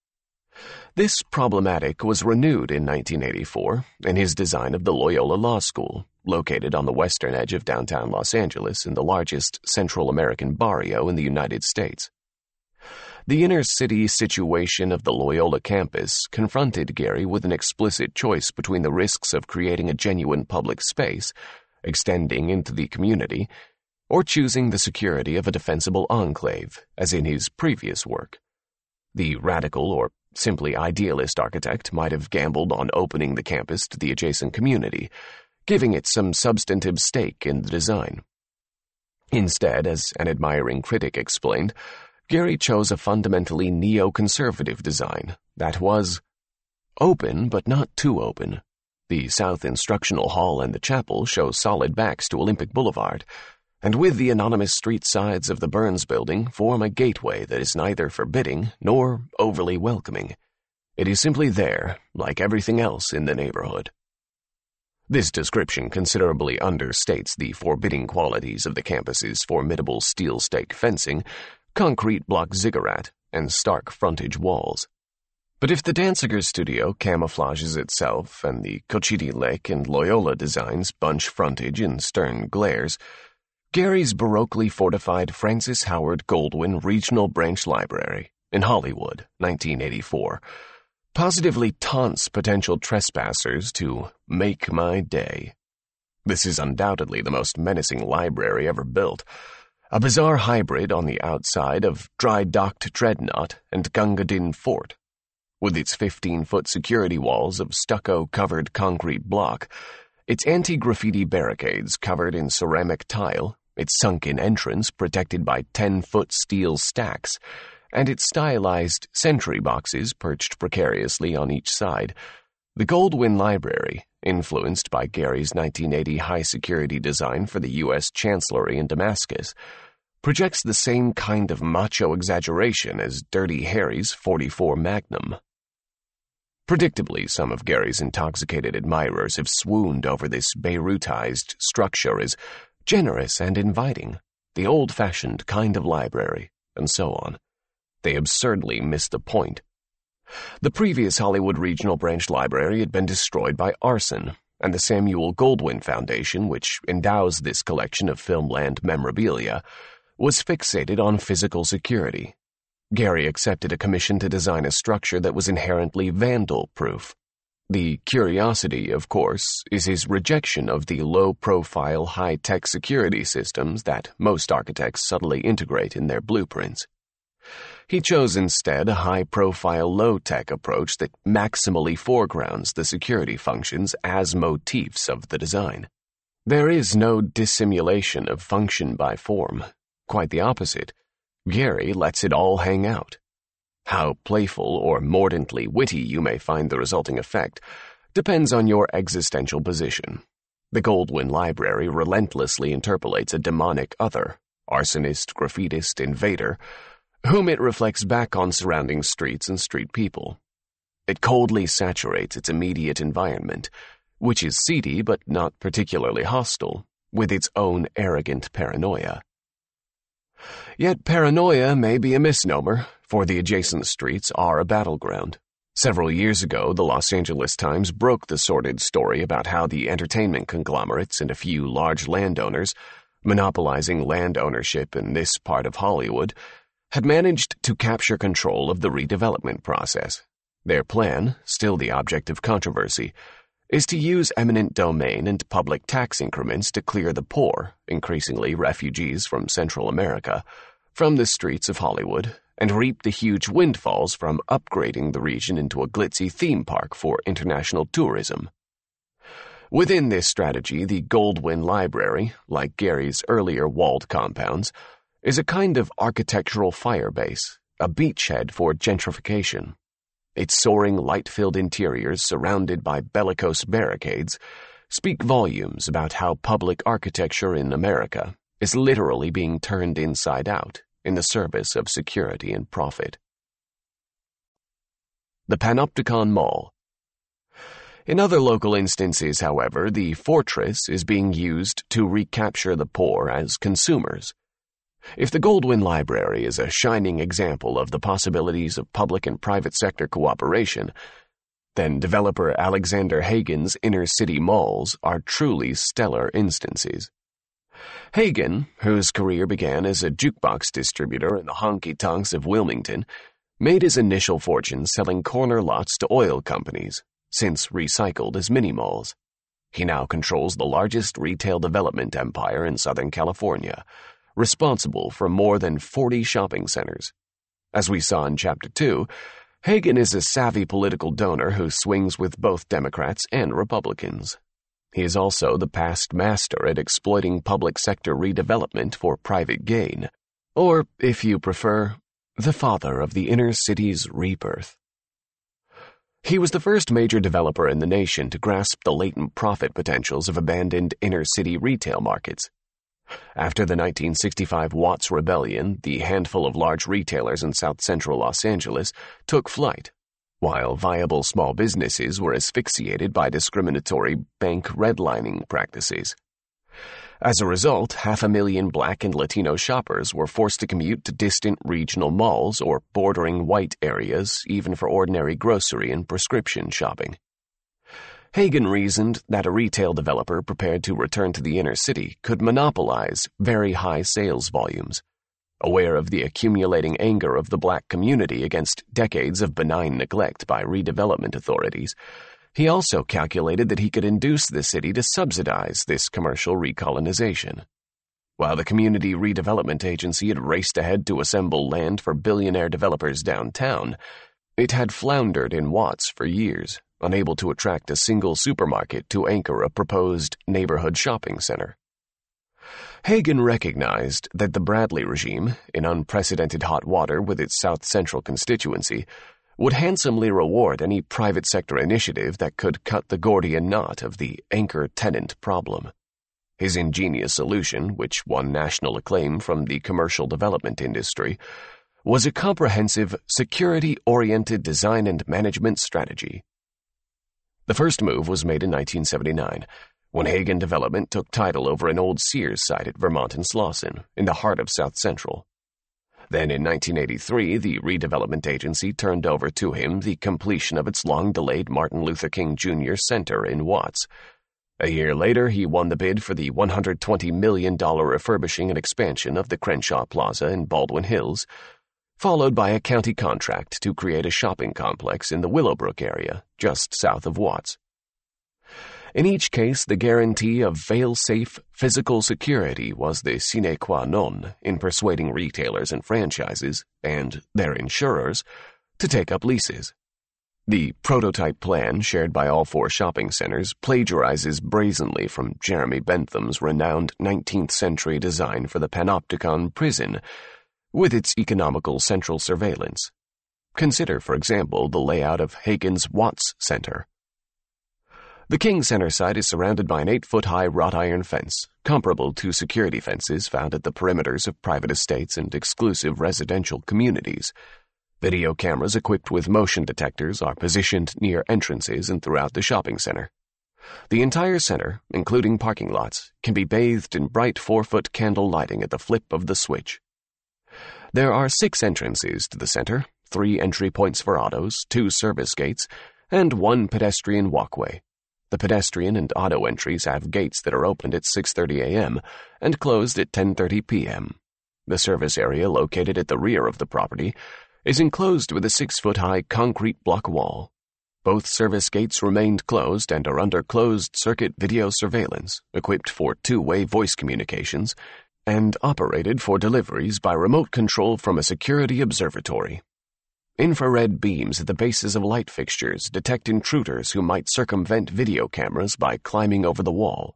This problematic was renewed in nineteen eighty-four in his design of the Loyola Law School, located on the western edge of downtown Los Angeles in the largest Central American barrio in the United States. The inner-city situation of the Loyola campus confronted Gehry with an explicit choice between the risks of creating a genuine public space, extending into the community, or choosing the security of a defensible enclave, as in his previous work. The radical or simply idealist architect might have gambled on opening the campus to the adjacent community, giving it some substantive stake in the design. Instead, as an admiring critic explained, Gehry chose a fundamentally neoconservative design that was open but not too open. The South Instructional Hall and the chapel show solid backs to Olympic Boulevard, and with the anonymous street sides of the Burns Building form a gateway that is neither forbidding nor overly welcoming. It is simply there, like everything else in the neighborhood. This description considerably understates the forbidding qualities of the campus's formidable steel stake fencing, concrete block ziggurat, and stark frontage walls. But if the Danziger studio camouflages itself and the Cochiti Lake and Loyola designs bunch frontage in stern glares, Gehry's baroquely fortified Francis Howard Goldwyn Regional Branch Library in Hollywood, nineteen eighty-four, positively taunts potential trespassers to make my day. This is undoubtedly the most menacing library ever built, a bizarre hybrid on the outside of dry-docked Dreadnought and Gunga Din Fort. With its fifteen-foot security walls of stucco-covered concrete block, its anti-graffiti barricades covered in ceramic tile, its sunken entrance protected by ten-foot steel stacks, and its stylized sentry boxes perched precariously on each side, the Goldwyn Library, influenced by Gehry's nineteen eighty high-security design for the U S Chancellery in Damascus, projects the same kind of macho exaggeration as Dirty Harry's forty-four Magnum. Predictably, some of Gehry's intoxicated admirers have swooned over this Beirutized structure as generous and inviting, the old-fashioned kind of library, and so on. They absurdly miss the point. The previous Hollywood Regional Branch Library had been destroyed by arson, and the Samuel Goldwyn Foundation, which endows this collection of Filmland memorabilia, was fixated on physical security. Gehry accepted a commission to design a structure that was inherently vandal-proof. The curiosity, of course, is his rejection of the low-profile, high-tech security systems that most architects subtly integrate in their blueprints. He chose instead a high-profile, low-tech approach that maximally foregrounds the security functions as motifs of the design. There is no dissimulation of function by form. Quite the opposite. Gehry lets it all hang out. How playful or mordantly witty you may find the resulting effect depends on your existential position. The Goldwyn Library relentlessly interpolates a demonic other, arsonist, graffitist, invader, whom it reflects back on surrounding streets and street people. It coldly saturates its immediate environment, which is seedy but not particularly hostile, with its own arrogant paranoia. Yet paranoia may be a misnomer, for the adjacent streets are a battleground. Several years ago, the Los Angeles Times broke the sordid story about how the entertainment conglomerates and a few large landowners, monopolizing land ownership in this part of Hollywood, had managed to capture control of the redevelopment process. Their plan, still the object of controversy, is to use eminent domain and public tax increments to clear the poor, increasingly refugees from Central America, from the streets of Hollywood, and reap the huge windfalls from upgrading the region into a glitzy theme park for international tourism. Within this strategy, the Goldwyn Library, like Gehry's earlier walled compounds, is a kind of architectural firebase, a beachhead for gentrification. Its soaring, light-filled interiors surrounded by bellicose barricades speak volumes about how public architecture in America is literally being turned inside out in the service of security and profit. The Panopticon Mall. In other local instances, however, the fortress is being used to recapture the poor as consumers. If the Goldwyn Library is a shining example of the possibilities of public and private sector cooperation, then developer Alexander Hagen's inner-city malls are truly stellar instances. Hagen, whose career began as a jukebox distributor in the honky-tonks of Wilmington, made his initial fortune selling corner lots to oil companies, since recycled as mini-malls. He now controls the largest retail development empire in Southern California, responsible for more than forty shopping centers. As we saw in Chapter two, Hagen is a savvy political donor who swings with both Democrats and Republicans. He is also the past master at exploiting public sector redevelopment for private gain, or, if you prefer, the father of the inner city's rebirth. He was the first major developer in the nation to grasp the latent profit potentials of abandoned inner-city retail markets. After the nineteen sixty-five Watts Rebellion, the handful of large retailers in south-central Los Angeles took flight, while viable small businesses were asphyxiated by discriminatory bank redlining practices. As a result, half a million Black and Latino shoppers were forced to commute to distant regional malls or bordering white areas, even for ordinary grocery and prescription shopping. Hagen reasoned that a retail developer prepared to return to the inner city could monopolize very high sales volumes. Aware of the accumulating anger of the Black community against decades of benign neglect by redevelopment authorities, he also calculated that he could induce the city to subsidize this commercial recolonization. While the Community Redevelopment Agency had raced ahead to assemble land for billionaire developers downtown, it had floundered in Watts for years, unable to attract a single supermarket to anchor a proposed neighborhood shopping center. Hagen recognized that the Bradley regime, in unprecedented hot water with its south-central constituency, would handsomely reward any private sector initiative that could cut the Gordian knot of the anchor tenant problem. His ingenious solution, which won national acclaim from the commercial development industry, was a comprehensive, security-oriented design and management strategy. The first move was made in nineteen seventy-nine, when Hagen Development took title over an old Sears site at Vermont and Slauson, in the heart of South Central. Then in nineteen eighty-three, the redevelopment agency turned over to him the completion of its long-delayed Martin Luther King Junior Center in Watts. A year later, he won the bid for the one hundred twenty million dollars refurbishing and expansion of the Crenshaw Plaza in Baldwin Hills, followed by a county contract to create a shopping complex in the Willowbrook area, just south of Watts. In each case, the guarantee of fail-safe physical security was the sine qua non in persuading retailers and franchises, and their insurers, to take up leases. The prototype plan, shared by all four shopping centers, plagiarizes brazenly from Jeremy Bentham's renowned nineteenth century design for the Panopticon prison, with its economical central surveillance. Consider, for example, the layout of Hagen's Watts Center. The King Center site is surrounded by an eight-foot-high wrought iron fence, comparable to security fences found at the perimeters of private estates and exclusive residential communities. Video cameras equipped with motion detectors are positioned near entrances and throughout the shopping center. The entire center, including parking lots, can be bathed in bright four-foot candle lighting at the flip of the switch. There are six entrances to the center, three entry points for autos, two service gates, and one pedestrian walkway. The pedestrian and auto entries have gates that are opened at six thirty a.m. and closed at ten thirty p.m. The service area, located at the rear of the property, is enclosed with a six-foot-high concrete block wall. Both service gates remained closed and are under closed-circuit video surveillance, equipped for two-way voice communications, and operated for deliveries by remote control from a security observatory. Infrared beams at the bases of light fixtures detect intruders who might circumvent video cameras by climbing over the wall.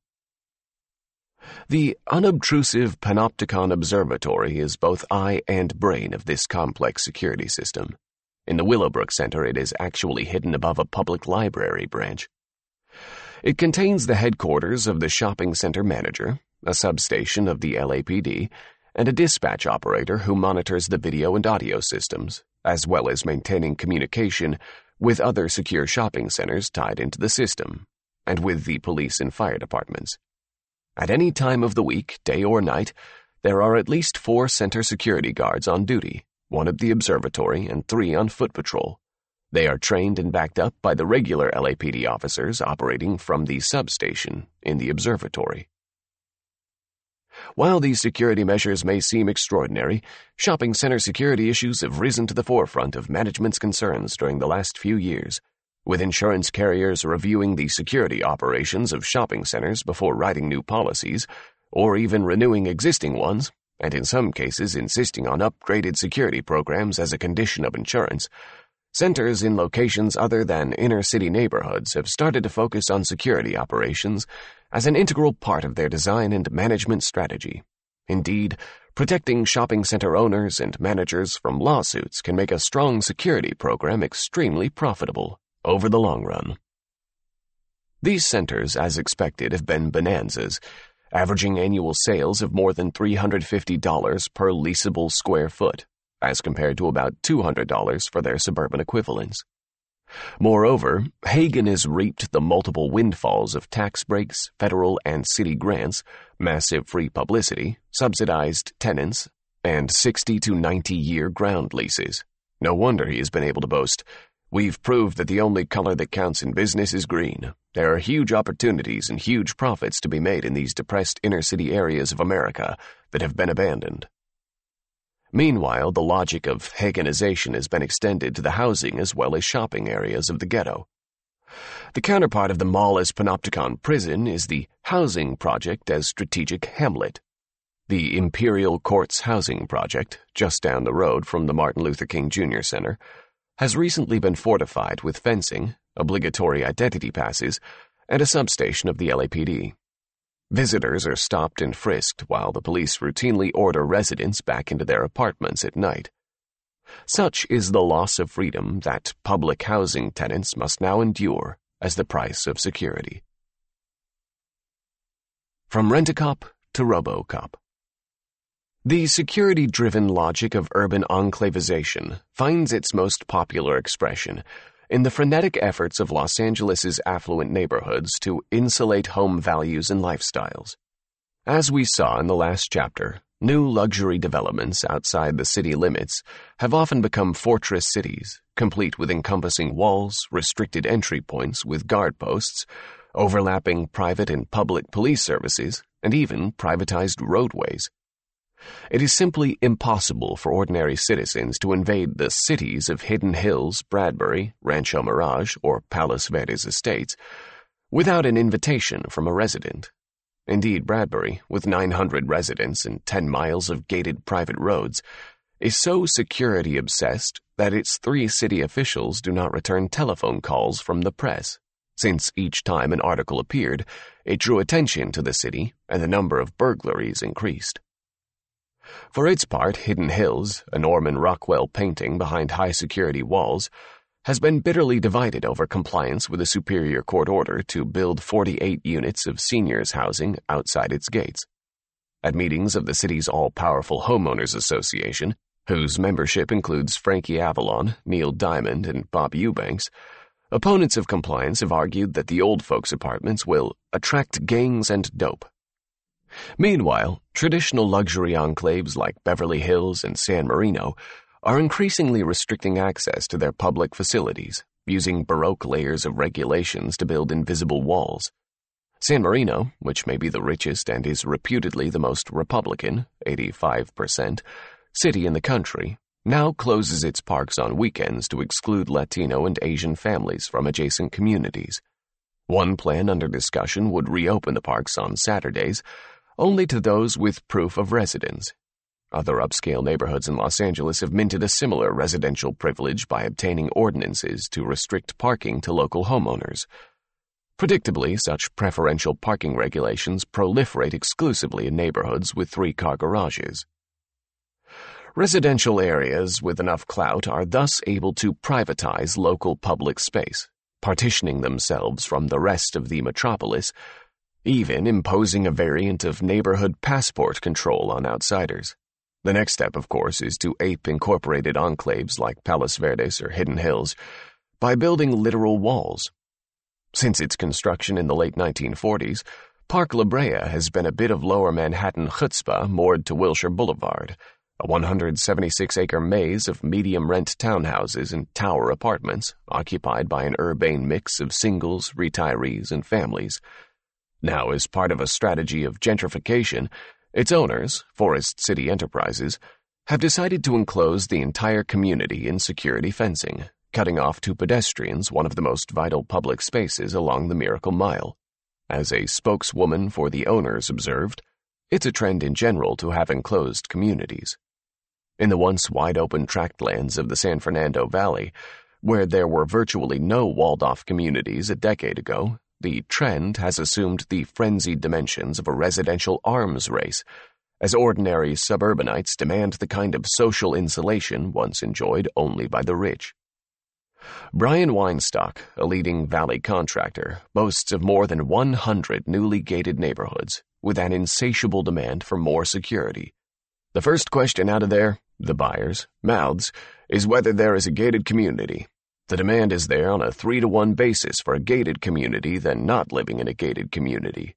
The unobtrusive Panopticon Observatory is both eye and brain of this complex security system. In the Willowbrook Center, it is actually hidden above a public library branch. It contains the headquarters of the shopping center manager, a substation of the L A P D, and a dispatch operator who monitors the video and audio systems, as well as maintaining communication with other secure shopping centers tied into the system, and with the police and fire departments. At any time of the week, day or night, there are at least four center security guards on duty, one at the observatory and three on foot patrol. They are trained and backed up by the regular L A P D officers operating from the substation in the observatory. While these security measures may seem extraordinary, shopping center security issues have risen to the forefront of management's concerns during the last few years, with insurance carriers reviewing the security operations of shopping centers before writing new policies, or even renewing existing ones, and in some cases insisting on upgraded security programs as a condition of insurance. Centers in locations other than inner-city neighborhoods have started to focus on security operations as an integral part of their design and management strategy. Indeed, protecting shopping center owners and managers from lawsuits can make a strong security program extremely profitable over the long run. These centers, as expected, have been bonanzas, averaging annual sales of more than three hundred fifty dollars per leasable square foot, as compared to about two hundred dollars for their suburban equivalents. Moreover, Hagen has reaped the multiple windfalls of tax breaks, federal and city grants, massive free publicity, subsidized tenants, and sixty to ninety year ground leases. No wonder he has been able to boast, "We've proved that the only color that counts in business is green. There are huge opportunities and huge profits to be made in these depressed inner-city areas of America that have been abandoned." Meanwhile, the logic of Hagenization has been extended to the housing as well as shopping areas of the ghetto. The counterpart of the mall as Panopticon Prison is the housing project as Strategic Hamlet. The Imperial Courts Housing Project, just down the road from the Martin Luther King Junior Center, has recently been fortified with fencing, obligatory identity passes, and a substation of the L A P D. Visitors are stopped and frisked while the police routinely order residents back into their apartments at night. Such is the loss of freedom that public housing tenants must now endure as the price of security. From Rent-A-Cop to Robocop. The security-driven logic of urban enclavization finds its most popular expression in the frenetic efforts of Los Angeles' affluent neighborhoods to insulate home values and lifestyles. As we saw in the last chapter, new luxury developments outside the city limits have often become fortress cities, complete with encompassing walls, restricted entry points with guard posts, overlapping private and public police services, and even privatized roadways. It is simply impossible for ordinary citizens to invade the cities of Hidden Hills, Bradbury, Rancho Mirage, or Palos Verdes estates without an invitation from a resident. Indeed, Bradbury, with nine hundred residents and ten miles of gated private roads, is so security-obsessed that its three city officials do not return telephone calls from the press, since each time an article appeared, it drew attention to the city and the number of burglaries increased. For its part, Hidden Hills, a Norman Rockwell painting behind high-security walls, has been bitterly divided over compliance with a Superior Court order to build forty-eight units of seniors housing outside its gates. At meetings of the city's all-powerful Homeowners Association, whose membership includes Frankie Avalon, Neil Diamond, and Bob Eubanks, opponents of compliance have argued that the old folks' apartments will attract gangs and dope. Meanwhile, traditional luxury enclaves like Beverly Hills and San Marino are increasingly restricting access to their public facilities, using Baroque layers of regulations to build invisible walls. San Marino, which may be the richest and is reputedly the most Republican, eighty-five percent, city in the country, now closes its parks on weekends to exclude Latino and Asian families from adjacent communities. One plan under discussion would reopen the parks on Saturdays, only to those with proof of residence. Other upscale neighborhoods in Los Angeles have minted a similar residential privilege by obtaining ordinances to restrict parking to local homeowners. Predictably, such preferential parking regulations proliferate exclusively in neighborhoods with three-car garages. Residential areas with enough clout are thus able to privatize local public space, partitioning themselves from the rest of the metropolis, even imposing a variant of neighborhood passport control on outsiders. The next step, of course, is to ape incorporated enclaves like Palos Verdes or Hidden Hills, by building literal walls. Since its construction in the late nineteen forties, Park La Brea has been a bit of lower Manhattan chutzpah moored to Wilshire Boulevard, a one hundred seventy-six acre maze of medium-rent townhouses and tower apartments occupied by an urbane mix of singles, retirees, and families. Now, as part of a strategy of gentrification, its owners, Forest City Enterprises, have decided to enclose the entire community in security fencing, cutting off to pedestrians one of the most vital public spaces along the Miracle Mile. As a spokeswoman for the owners observed, it's a trend in general to have enclosed communities. In the once wide-open tract lands of the San Fernando Valley, where there were virtually no walled-off communities a decade ago, the trend has assumed the frenzied dimensions of a residential arms race, as ordinary suburbanites demand the kind of social insulation once enjoyed only by the rich. Brian Weinstock, a leading Valley contractor, boasts of more than one hundred newly gated neighborhoods, with an insatiable demand for more security. The first question out of there, the buyers' mouths, is whether there is a gated community. The demand is there on a three to one basis for a gated community than not living in a gated community.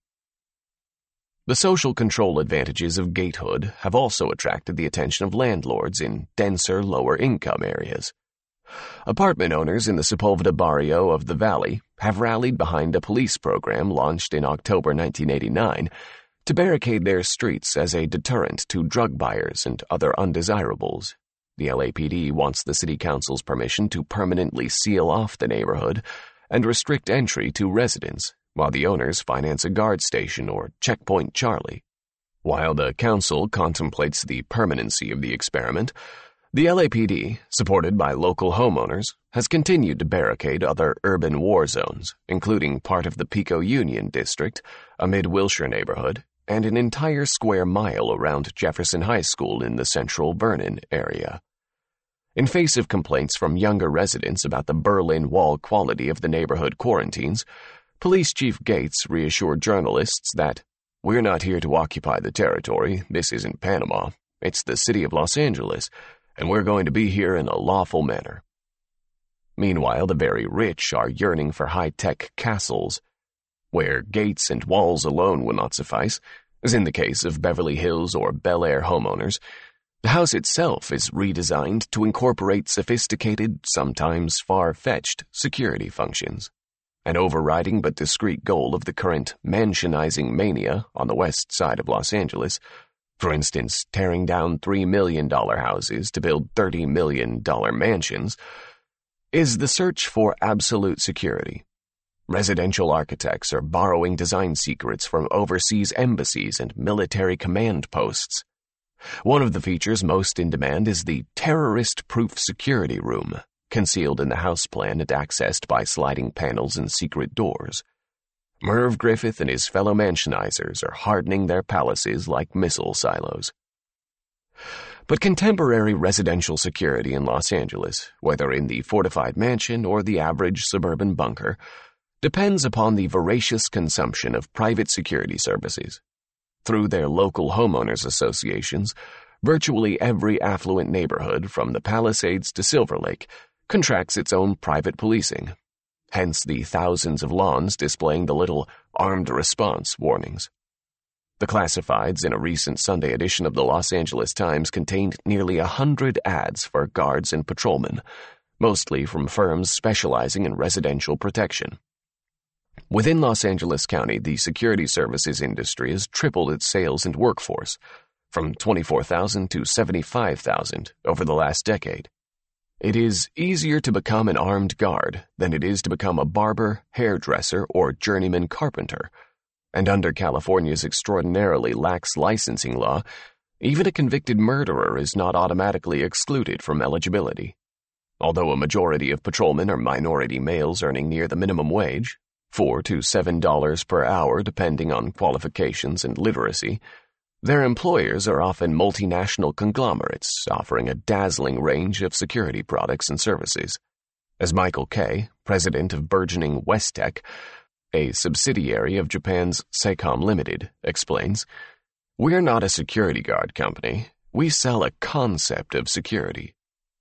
The social control advantages of gatehood have also attracted the attention of landlords in denser, lower-income areas. Apartment owners in the Sepulveda barrio of the Valley have rallied behind a police program launched in October nineteen eighty-nine to barricade their streets as a deterrent to drug buyers and other undesirables. The L A P D wants the city council's permission to permanently seal off the neighborhood and restrict entry to residents, while the owners finance a guard station or Checkpoint Charlie. While the council contemplates the permanency of the experiment, the L A P D, supported by local homeowners, has continued to barricade other urban war zones, including part of the Pico Union District, a mid-Wilshire neighborhood, and an entire square mile around Jefferson High School in the central Vernon area. In face of complaints from younger residents about the Berlin Wall quality of the neighborhood quarantines, Police Chief Gates reassured journalists that, "We're not here to occupy the territory. This isn't Panama. It's the city of Los Angeles, and we're going to be here in a lawful manner." Meanwhile, the very rich are yearning for high-tech castles, where gates and walls alone will not suffice, as in the case of Beverly Hills or Bel Air homeowners. The house itself is redesigned to incorporate sophisticated, sometimes far-fetched, security functions. An overriding but discreet goal of the current mansionizing mania on the west side of Los Angeles, for instance, tearing down three million dollars houses to build thirty million dollars mansions, is the search for absolute security. Residential architects are borrowing design secrets from overseas embassies and military command posts. One of the features most in demand is the terrorist-proof security room, concealed in the house plan and accessed by sliding panels and secret doors. Merv Griffith and his fellow mansionizers are hardening their palaces like missile silos. But contemporary residential security in Los Angeles, whether in the fortified mansion or the average suburban bunker, depends upon the voracious consumption of private security services. Through their local homeowners associations, virtually every affluent neighborhood from the Palisades to Silver Lake contracts its own private policing. Hence the thousands of lawns displaying the little armed response warnings. The classifieds in a recent Sunday edition of the Los Angeles Times contained nearly a hundred ads for guards and patrolmen, mostly from firms specializing in residential protection. Within Los Angeles County, the security services industry has tripled its sales and workforce, from twenty-four thousand to seventy-five thousand over the last decade. It is easier to become an armed guard than it is to become a barber, hairdresser, or journeyman carpenter, and under California's extraordinarily lax licensing law, even a convicted murderer is not automatically excluded from eligibility. Although a majority of patrolmen are minority males earning near the minimum wage, four to seven dollars per hour depending on qualifications and literacy, their employers are often multinational conglomerates offering a dazzling range of security products and services. As Michael Kay, president of burgeoning Westech, a subsidiary of Japan's Seicom Limited, explains, "We're not a security guard company. We sell a concept of security.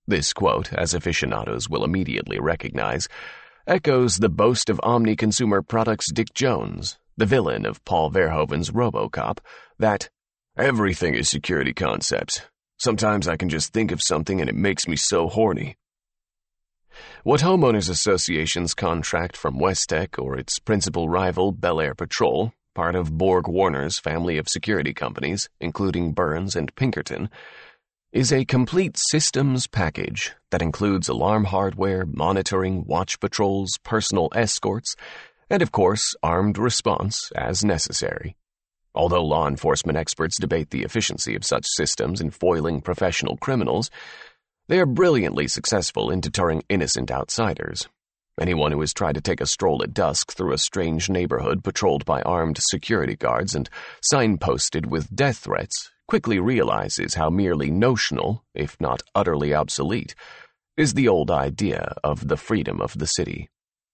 This quote, as aficionados will immediately recognize, echoes the boast of Omni Consumer Products' Dick Jones, the villain of Paul Verhoeven's RoboCop, that everything is security concepts. Sometimes I can just think of something and it makes me so horny. What homeowners associations contract from Westech or its principal rival Bel Air Patrol, part of Borg Warner's family of security companies, including Burns and Pinkerton, is a complete systems package that includes alarm hardware, monitoring, watch patrols, personal escorts, and of course, armed response as necessary. Although law enforcement experts debate the efficiency of such systems in foiling professional criminals, they are brilliantly successful in deterring innocent outsiders. Anyone who has tried to take a stroll at dusk through a strange neighborhood patrolled by armed security guards and signposted with death threats quickly realizes how merely notional, if not utterly obsolete, is the old idea of the freedom of the city.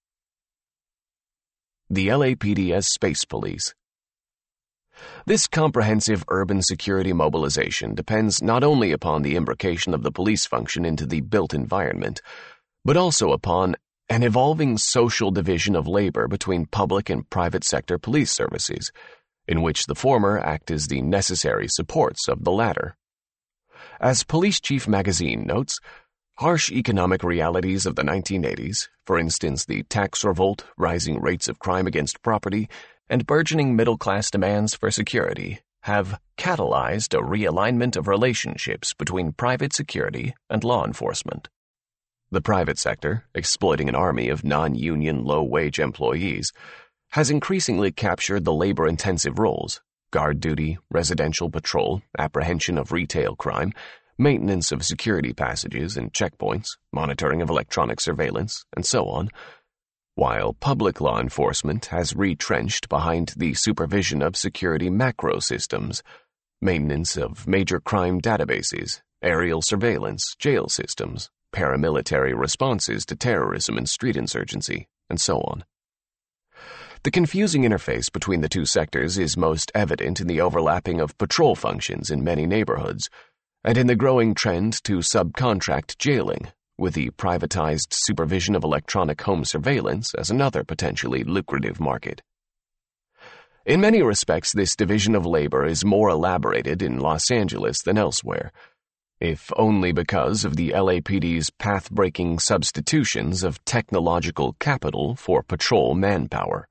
The L A P D as Space Police. This comprehensive urban security mobilization depends not only upon the imbrication of the police function into the built environment, but also upon an evolving social division of labor between public and private sector police services, in which the former act as the necessary supports of the latter. As Police Chief Magazine notes, harsh economic realities of the nineteen eighties, for instance the tax revolt, rising rates of crime against property, and burgeoning middle-class demands for security, have catalyzed a realignment of relationships between private security and law enforcement. The private sector, exploiting an army of non-union low-wage employees, has increasingly captured the labor-intensive roles, guard duty, residential patrol, apprehension of retail crime, maintenance of security passages and checkpoints, monitoring of electronic surveillance, and so on, while public law enforcement has retrenched behind the supervision of security macro systems, maintenance of major crime databases, aerial surveillance, jail systems, paramilitary responses to terrorism and street insurgency, and so on. The confusing interface between the two sectors is most evident in the overlapping of patrol functions in many neighborhoods, and in the growing trend to subcontract jailing, with the privatized supervision of electronic home surveillance as another potentially lucrative market. In many respects, this division of labor is more elaborated in Los Angeles than elsewhere, if only because of the L A P D's path-breaking substitutions of technological capital for patrol manpower.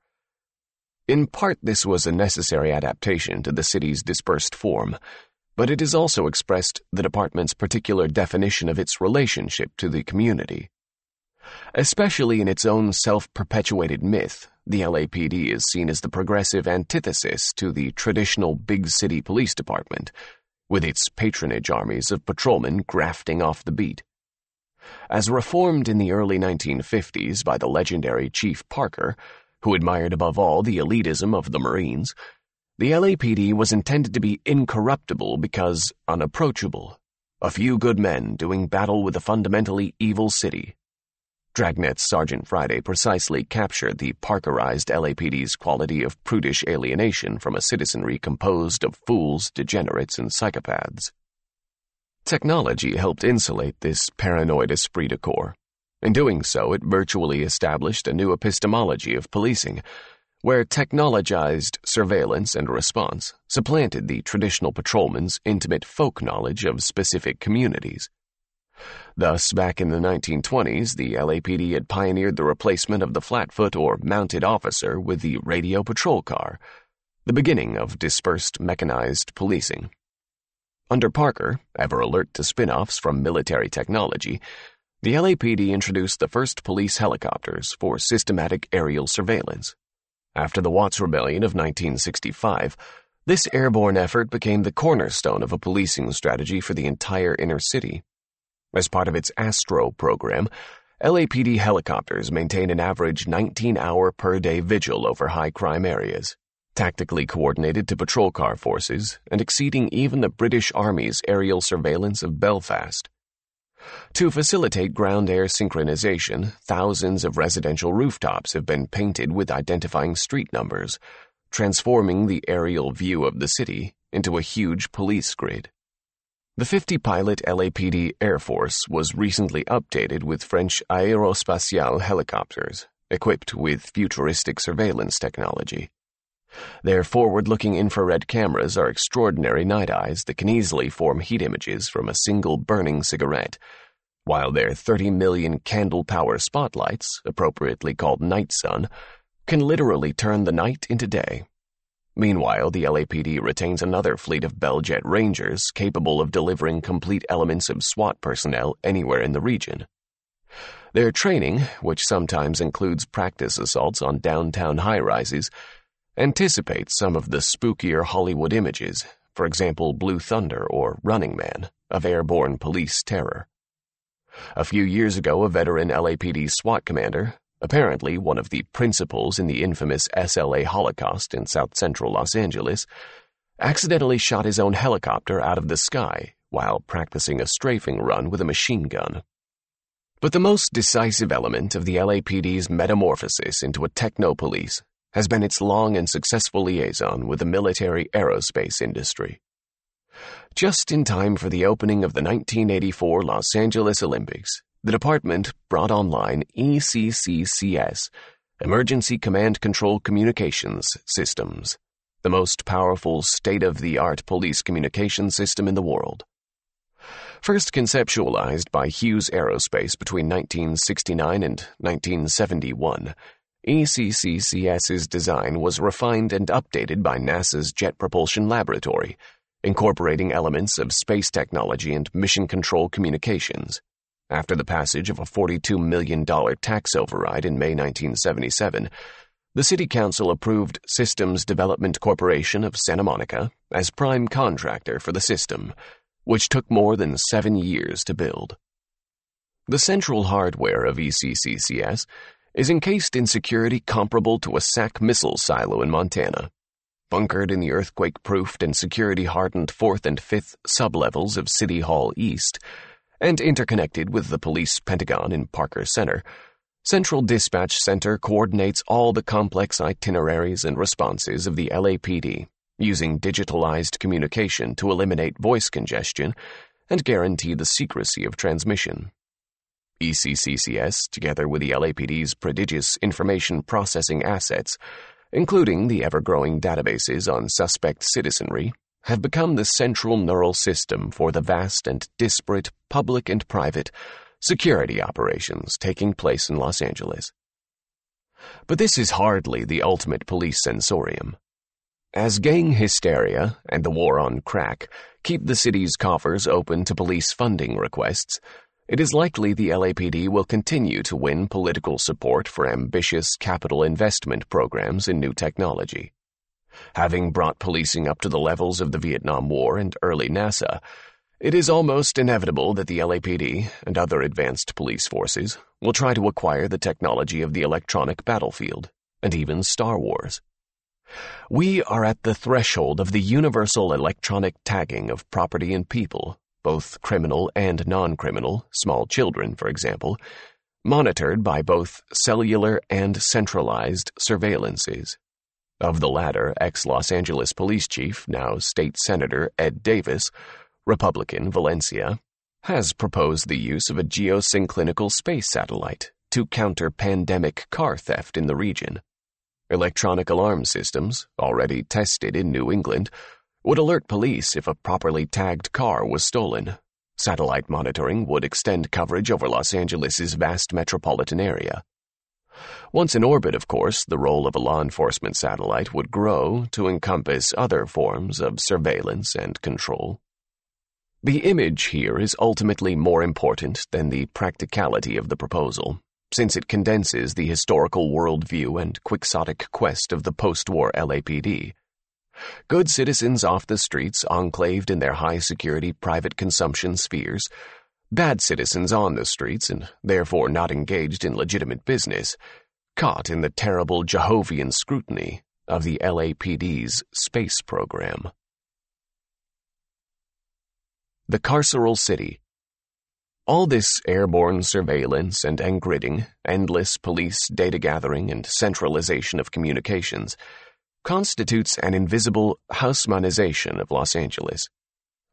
In part, this was a necessary adaptation to the city's dispersed form, but it has also expressed the department's particular definition of its relationship to the community. Especially in its own self-perpetuated myth, the L A P D is seen as the progressive antithesis to the traditional big city police department, with its patronage armies of patrolmen grafting off the beat. As reformed in the early nineteen fifties by the legendary Chief Parker, who admired above all the elitism of the Marines, the L A P D was intended to be incorruptible because unapproachable, a few good men doing battle with a fundamentally evil city. Dragnet's Sergeant Friday precisely captured the Parkerized L A P D's quality of prudish alienation from a citizenry composed of fools, degenerates, and psychopaths. Technology helped insulate this paranoid esprit de corps. In doing so, it virtually established a new epistemology of policing, where technologized surveillance and response supplanted the traditional patrolman's intimate folk knowledge of specific communities. Thus, back in the nineteen twenties, the L A P D had pioneered the replacement of the flatfoot or mounted officer with the radio patrol car, the beginning of dispersed mechanized policing. Under Parker, ever alert to spin-offs from military technology, the L A P D introduced the first police helicopters for systematic aerial surveillance. After the Watts Rebellion of nineteen sixty-five, this airborne effort became the cornerstone of a policing strategy for the entire inner city. As part of its Astro program, L A P D helicopters maintain an average nineteen-hour per day vigil over high-crime areas, tactically coordinated to patrol car forces and exceeding even the British Army's aerial surveillance of Belfast. To facilitate ground-air synchronization, thousands of residential rooftops have been painted with identifying street numbers, transforming the aerial view of the city into a huge police grid. The fifty-pilot L A P D Air Force was recently updated with French aerospatiale helicopters, equipped with futuristic surveillance technology. Their forward-looking infrared cameras are extraordinary night eyes that can easily form heat images from a single burning cigarette, while their thirty million candle-power spotlights, appropriately called Night Sun, can literally turn the night into day. Meanwhile, the L A P D retains another fleet of Bell Jet Rangers capable of delivering complete elements of SWAT personnel anywhere in the region. Their training, which sometimes includes practice assaults on downtown high-rises, anticipates some of the spookier Hollywood images, for example Blue Thunder or Running Man, of airborne police terror. A few years ago, a veteran L A P D SWAT commander, apparently one of the principals in the infamous S L A Holocaust in south-central Los Angeles, accidentally shot his own helicopter out of the sky while practicing a strafing run with a machine gun. But the most decisive element of the L A P D's metamorphosis into a techno-police has been its long and successful liaison with the military aerospace industry. Just in time for the opening of the nineteen eighty-four Los Angeles Olympics, the department brought online E C C C S, Emergency Command Control Communications Systems, the most powerful state-of-the-art police communication system in the world. First conceptualized by Hughes Aerospace between nineteen sixty-nine and nineteen seventy-one, E C C C S's design was refined and updated by NASA's Jet Propulsion Laboratory, incorporating elements of space technology and mission control communications. After the passage of a forty-two million dollars tax override in May nineteen seventy-seven, the City Council approved Systems Development Corporation of Santa Monica as prime contractor for the system, which took more than seven years to build. The central hardware of E C C C S is encased in security comparable to a S A C missile silo in Montana, bunkered in the earthquake-proofed and security-hardened fourth and fifth sublevels of City Hall East, and interconnected with the police Pentagon in Parker Center. Central Dispatch Center coordinates all the complex itineraries and responses of the L A P D, using digitalized communication to eliminate voice congestion and guarantee the secrecy of transmission. E C C C S, together with the L A P D's prodigious information processing assets, including the ever-growing databases on suspect citizenry, have become the central neural system for the vast and disparate public and private security operations taking place in Los Angeles. But this is hardly the ultimate police sensorium. As gang hysteria and the war on crack keep the city's coffers open to police funding requests, it is likely the L A P D will continue to win political support for ambitious capital investment programs in new technology. Having brought policing up to the levels of the Vietnam War and early NASA, it is almost inevitable that the L A P D and other advanced police forces will try to acquire the technology of the electronic battlefield, and even Star Wars. We are at the threshold of the universal electronic tagging of property and people, both criminal and non-criminal, small children, for example, monitored by both cellular and centralized surveillances. Of the latter, ex-Los Angeles Police Chief, now State Senator Ed Davis, Republican Valencia, has proposed the use of a geosynclinical space satellite to counter pandemic car theft in the region. Electronic alarm systems, already tested in New England, would alert police if a properly tagged car was stolen. Satellite monitoring would extend coverage over Los Angeles's vast metropolitan area. Once in orbit, of course, the role of a law enforcement satellite would grow to encompass other forms of surveillance and control. The image here is ultimately more important than the practicality of the proposal, since it condenses the historical worldview and quixotic quest of the post-war L A P D. Good citizens off the streets enclaved in their high-security private consumption spheres, bad citizens on the streets and therefore not engaged in legitimate business, caught in the terrible Jehovian scrutiny of the L A P D's space program. The Carceral City. All this airborne surveillance and engridding, endless police data gathering and centralization of communications constitutes an invisible Haussmannization of Los Angeles.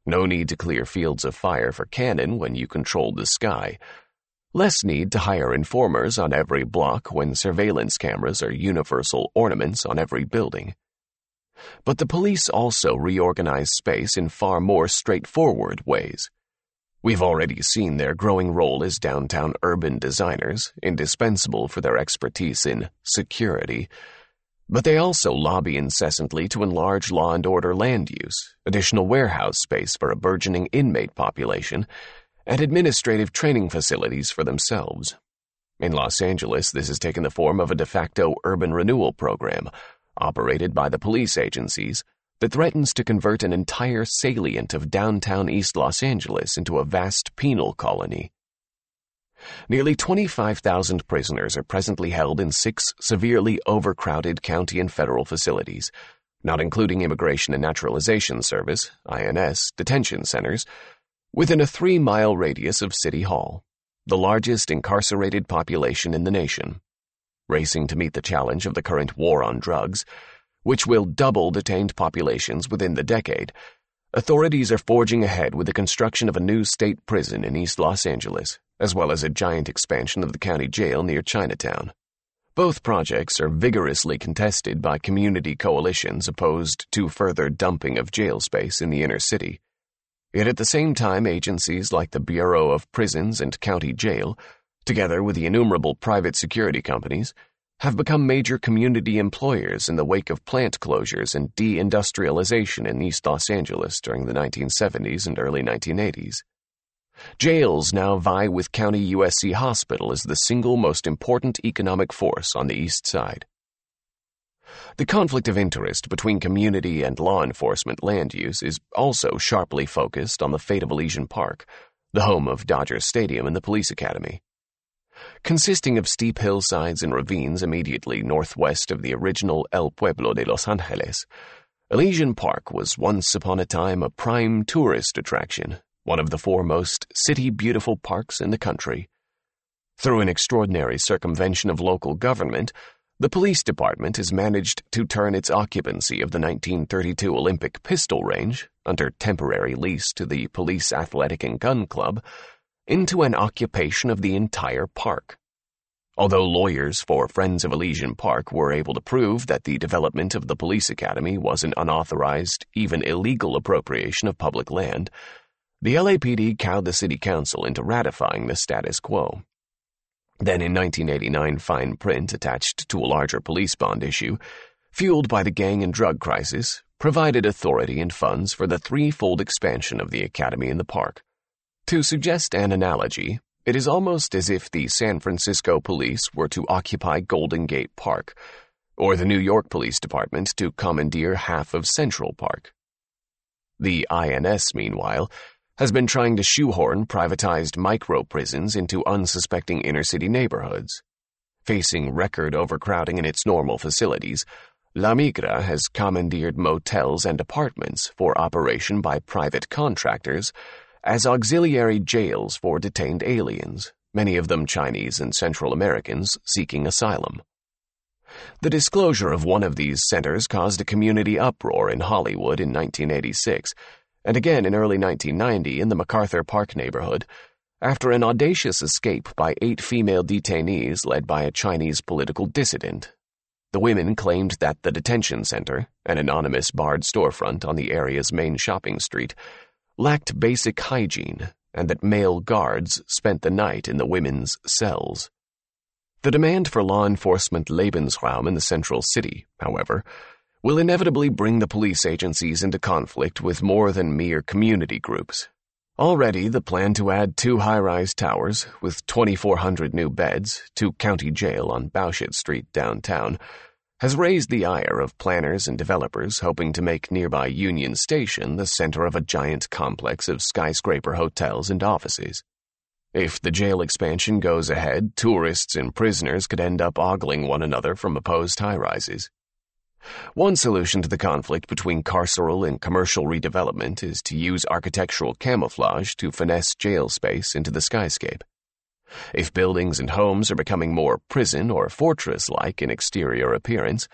No need to clear fields of fire for cannon when you controlled the sky. Less need to hire informers on every block when surveillance cameras are universal ornaments on every building. But the police also reorganize space in far more straightforward ways. We've already seen their growing role as downtown urban designers, indispensable for their expertise in security. But they also lobby incessantly to enlarge law and order land use, additional warehouse space for a burgeoning inmate population, and administrative training facilities for themselves. In Los Angeles, this has taken the form of a de facto urban renewal program, operated by the police agencies, that threatens to convert an entire salient of downtown East Los Angeles into a vast penal colony. Nearly twenty-five thousand prisoners are presently held in six severely overcrowded county and federal facilities, not including Immigration and Naturalization Service, I N S, detention centers, within a three-mile radius of City Hall, the largest incarcerated population in the nation. Racing to meet the challenge of the current war on drugs, which will double detained populations within the decade, authorities are forging ahead with the construction of a new state prison in East Los Angeles, as well as a giant expansion of the county jail near Chinatown. Both projects are vigorously contested by community coalitions opposed to further dumping of jail space in the inner city. Yet at the same time, agencies like the Bureau of Prisons and County Jail, together with the innumerable private security companies, have become major community employers in the wake of plant closures and deindustrialization in East Los Angeles during the nineteen seventies and early nineteen eighties. Jails now vie with County U S C Hospital as the single most important economic force on the East Side. The conflict of interest between community and law enforcement land use is also sharply focused on the fate of Elysian Park, the home of Dodger Stadium and the police academy. Consisting of steep hillsides and ravines immediately northwest of the original El Pueblo de Los Angeles, Elysian Park was once upon a time a prime tourist attraction, one of the foremost city-beautiful parks in the country. Through an extraordinary circumvention of local government, the police department has managed to turn its occupancy of the nineteen thirty-two Olympic pistol range, under temporary lease to the Police Athletic and Gun Club, into an occupation of the entire park. Although lawyers for Friends of Elysian Park were able to prove that the development of the police academy was an unauthorized, even illegal appropriation of public land, the L A P D cowed the city council into ratifying the status quo. Then in nineteen eighty-nine, fine print attached to a larger police bond issue, fueled by the gang and drug crisis, provided authority and funds for the threefold expansion of the academy in the park. To suggest an analogy, it is almost as if the San Francisco police were to occupy Golden Gate Park, or the New York Police Department to commandeer half of Central Park. The I N S, meanwhile, has been trying to shoehorn privatized micro-prisons into unsuspecting inner-city neighborhoods. Facing record overcrowding in its normal facilities, La Migra has commandeered motels and apartments for operation by private contractors as auxiliary jails for detained aliens, many of them Chinese and Central Americans seeking asylum. The disclosure of one of these centers caused a community uproar in Hollywood in nineteen eighty-six, and again in early nineteen ninety in the MacArthur Park neighborhood, after an audacious escape by eight female detainees led by a Chinese political dissident. The women claimed that the detention center, an anonymous barred storefront on the area's main shopping street, lacked basic hygiene, and that male guards spent the night in the women's cells. The demand for law enforcement Lebensraum in the central city, however, will inevitably bring the police agencies into conflict with more than mere community groups. Already, the plan to add two high-rise towers with twenty-four hundred new beds to County Jail on Bouchette Street downtown has raised the ire of planners and developers hoping to make nearby Union Station the center of a giant complex of skyscraper hotels and offices. If the jail expansion goes ahead, tourists and prisoners could end up ogling one another from opposed high-rises. One solution to the conflict between carceral and commercial redevelopment is to use architectural camouflage to finesse jail space into the skyscape. If buildings and homes are becoming more prison or fortress-like in exterior appearance,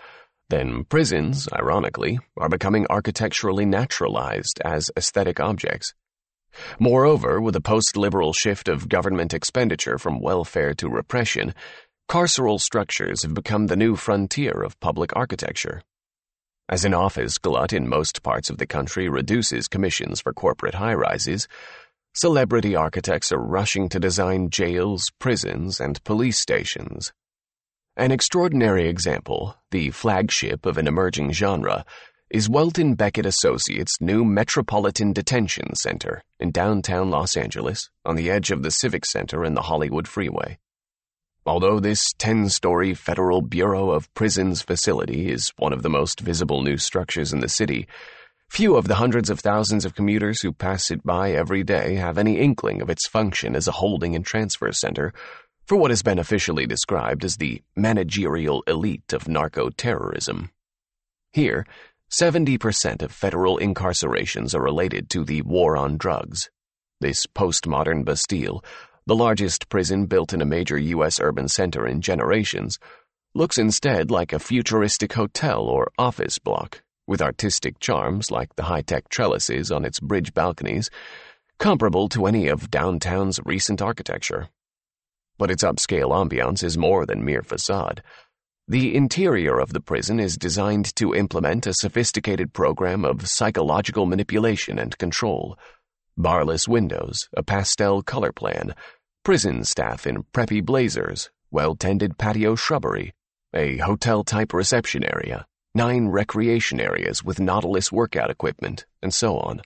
Then prisons, ironically, are becoming architecturally naturalized as aesthetic objects. Moreover, with a post-liberal shift of government expenditure from welfare to repression, carceral structures have become the new frontier of public architecture. As an office glut in most parts of the country reduces commissions for corporate high-rises, celebrity architects are rushing to design jails, prisons, and police stations. An extraordinary example, the flagship of an emerging genre, is Welton Beckett Associates' new Metropolitan Detention Center in downtown Los Angeles, on the edge of the Civic Center and the Hollywood Freeway. Although this ten-story Federal Bureau of Prisons facility is one of the most visible new structures in the city, few of the hundreds of thousands of commuters who pass it by every day have any inkling of its function as a holding and transfer center for what has been officially described as the managerial elite of narco-terrorism. Here, seventy percent of federal incarcerations are related to the war on drugs. This postmodern Bastille, the largest prison built in a major U S urban center in generations, looks instead like a futuristic hotel or office block, with artistic charms like the high-tech trellises on its bridge balconies, comparable to any of downtown's recent architecture. But its upscale ambiance is more than mere facade. The interior of the prison is designed to implement a sophisticated program of psychological manipulation and control. Barless windows, a pastel color plan, prison staff in preppy blazers, well-tended patio shrubbery, a hotel-type reception area, nine recreation areas with Nautilus workout equipment, and so on.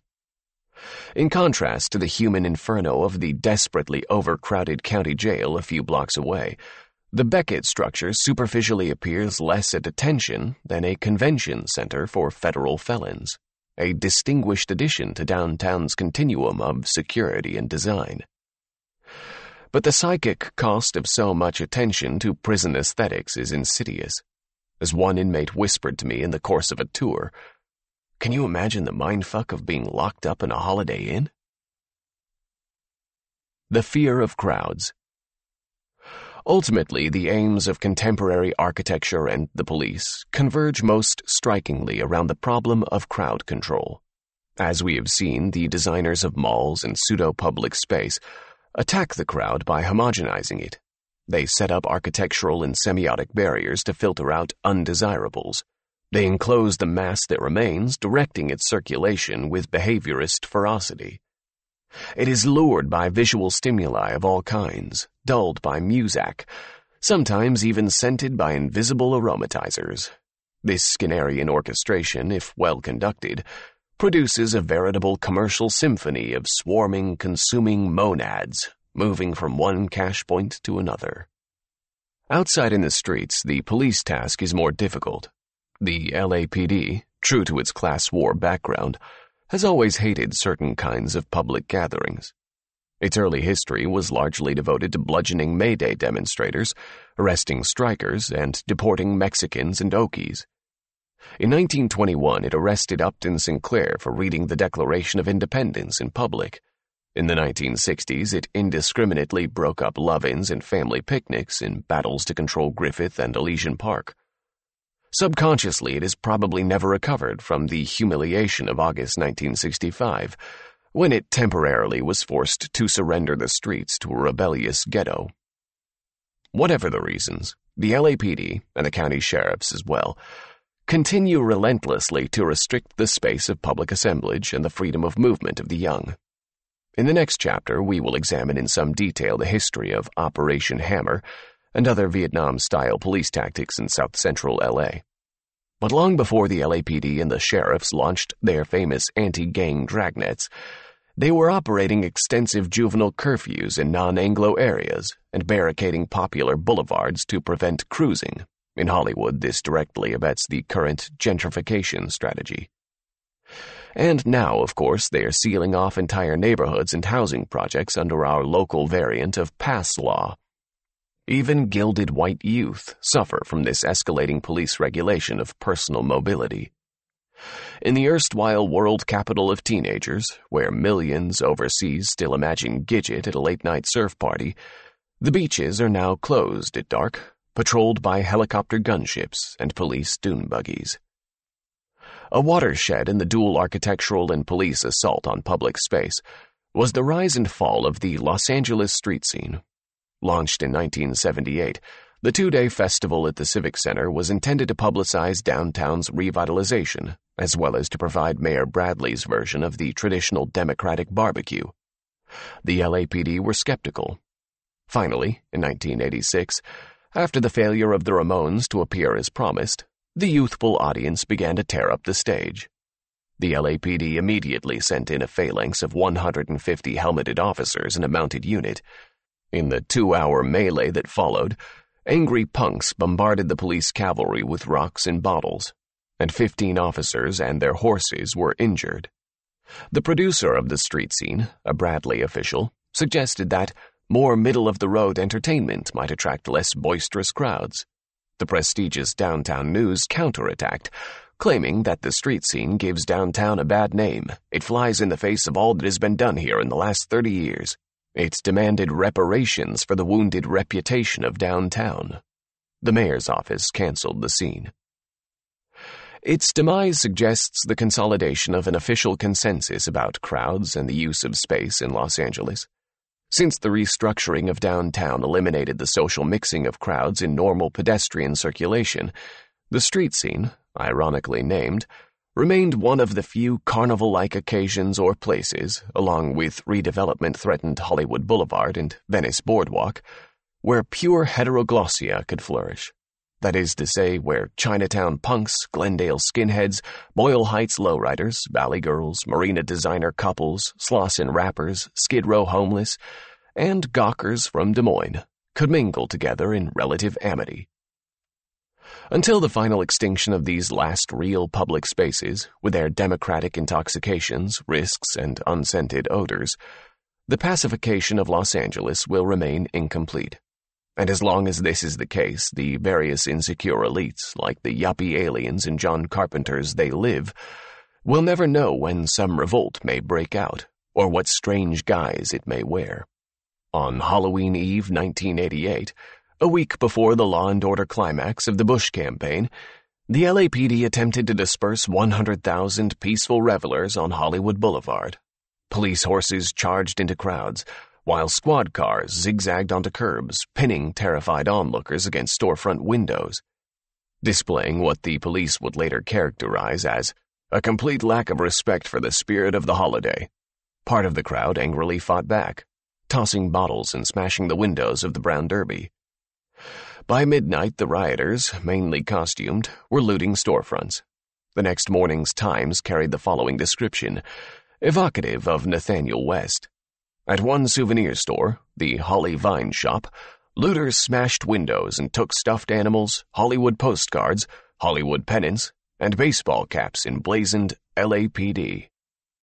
In contrast to the human inferno of the desperately overcrowded county jail a few blocks away, the Beckett structure superficially appears less a detention than a convention center for federal felons, a distinguished addition to downtown's continuum of security and design. But the psychic cost of so much attention to prison aesthetics is insidious. As one inmate whispered to me in the course of a tour, "Can you imagine the mindfuck of being locked up in a Holiday Inn?" The fear of crowds. Ultimately, the aims of contemporary architecture and the police converge most strikingly around the problem of crowd control. As we have seen, the designers of malls and pseudo-public space attack the crowd by homogenizing it. They set up architectural and semiotic barriers to filter out undesirables. They enclose the mass that remains, directing its circulation with behaviorist ferocity. It is lured by visual stimuli of all kinds, dulled by muzak, sometimes even scented by invisible aromatizers. This Skinnerian orchestration, if well conducted, produces a veritable commercial symphony of swarming, consuming monads, moving from one cash point to another. Outside in the streets, the police task is more difficult. The L A P D, true to its class war background, has always hated certain kinds of public gatherings. Its early history was largely devoted to bludgeoning May Day demonstrators, arresting strikers, and deporting Mexicans and Okies. In nineteen twenty-one, it arrested Upton Sinclair for reading the Declaration of Independence in public. In the nineteen sixties, it indiscriminately broke up love-ins and family picnics in battles to control Griffith and Elysian Park. Subconsciously, it has probably never recovered from the humiliation of August nineteen sixty-five, when it temporarily was forced to surrender the streets to a rebellious ghetto. Whatever the reasons, the L A P D, and the county sheriffs as well, continue relentlessly to restrict the space of public assemblage and the freedom of movement of the young. In the next chapter, we will examine in some detail the history of Operation Hammer and other Vietnam-style police tactics in south-central L A. But long before the L A P D and the sheriffs launched their famous anti-gang dragnets, they were operating extensive juvenile curfews in non-Anglo areas and barricading popular boulevards to prevent cruising. In Hollywood, this directly abets the current gentrification strategy. And now, of course, they are sealing off entire neighborhoods and housing projects under our local variant of pass law. Even gilded white youth suffer from this escalating police regulation of personal mobility. In the erstwhile world capital of teenagers, where millions overseas still imagine Gidget at a late-night surf party, the beaches are now closed at dark, patrolled by helicopter gunships and police dune buggies. A watershed in the dual architectural and police assault on public space was the rise and fall of the Los Angeles street scene. Launched in nineteen seventy-eight, the two-day festival at the Civic Center was intended to publicize downtown's revitalization, as well as to provide Mayor Bradley's version of the traditional Democratic barbecue. The L A P D were skeptical. Finally, in nineteen eighty-six, after the failure of the Ramones to appear as promised, the youthful audience began to tear up the stage. The L A P D immediately sent in a phalanx of one hundred fifty helmeted officers in a mounted unit. In the two-hour melee that followed, angry punks bombarded the police cavalry with rocks and bottles, and fifteen officers and their horses were injured. The producer of the street scene, a Bradley official, suggested that more middle-of-the-road entertainment might attract less boisterous crowds. The prestigious Downtown News counterattacked, claiming that the street scene gives downtown a bad name. It flies in the face of all that has been done here in the last thirty years. It's demanded reparations for the wounded reputation of downtown. The mayor's office canceled the scene. Its demise suggests the consolidation of an official consensus about crowds and the use of space in Los Angeles. Since the restructuring of downtown eliminated the social mixing of crowds in normal pedestrian circulation, the street scene, ironically named, remained one of the few carnival-like occasions or places, along with redevelopment-threatened Hollywood Boulevard and Venice Boardwalk, where pure heteroglossia could flourish. That is to say, where Chinatown punks, Glendale skinheads, Boyle Heights lowriders, Valley girls, marina designer couples, Slauson rappers, Skid Row homeless, and gawkers from Des Moines could mingle together in relative amity. Until the final extinction of these last real public spaces, with their democratic intoxications, risks, and unscented odors, the pacification of Los Angeles will remain incomplete. And as long as this is the case, the various insecure elites, like the yuppie aliens in John Carpenter's They Live, will never know when some revolt may break out, or what strange guise it may wear. On Halloween Eve nineteen eighty-eight, a week before the law and order climax of the Bush campaign, the L A P D attempted to disperse one hundred thousand peaceful revelers on Hollywood Boulevard. Police horses charged into crowds, while squad cars zigzagged onto curbs, pinning terrified onlookers against storefront windows, displaying what the police would later characterize as a complete lack of respect for the spirit of the holiday. Part of the crowd angrily fought back, tossing bottles and smashing the windows of the Brown Derby. By midnight, the rioters, mainly costumed, were looting storefronts. The next morning's Times carried the following description, evocative of Nathaniel West. At one souvenir store, the Holly Vine Shop, looters smashed windows and took stuffed animals, Hollywood postcards, Hollywood pennants, and baseball caps emblazoned L A P D.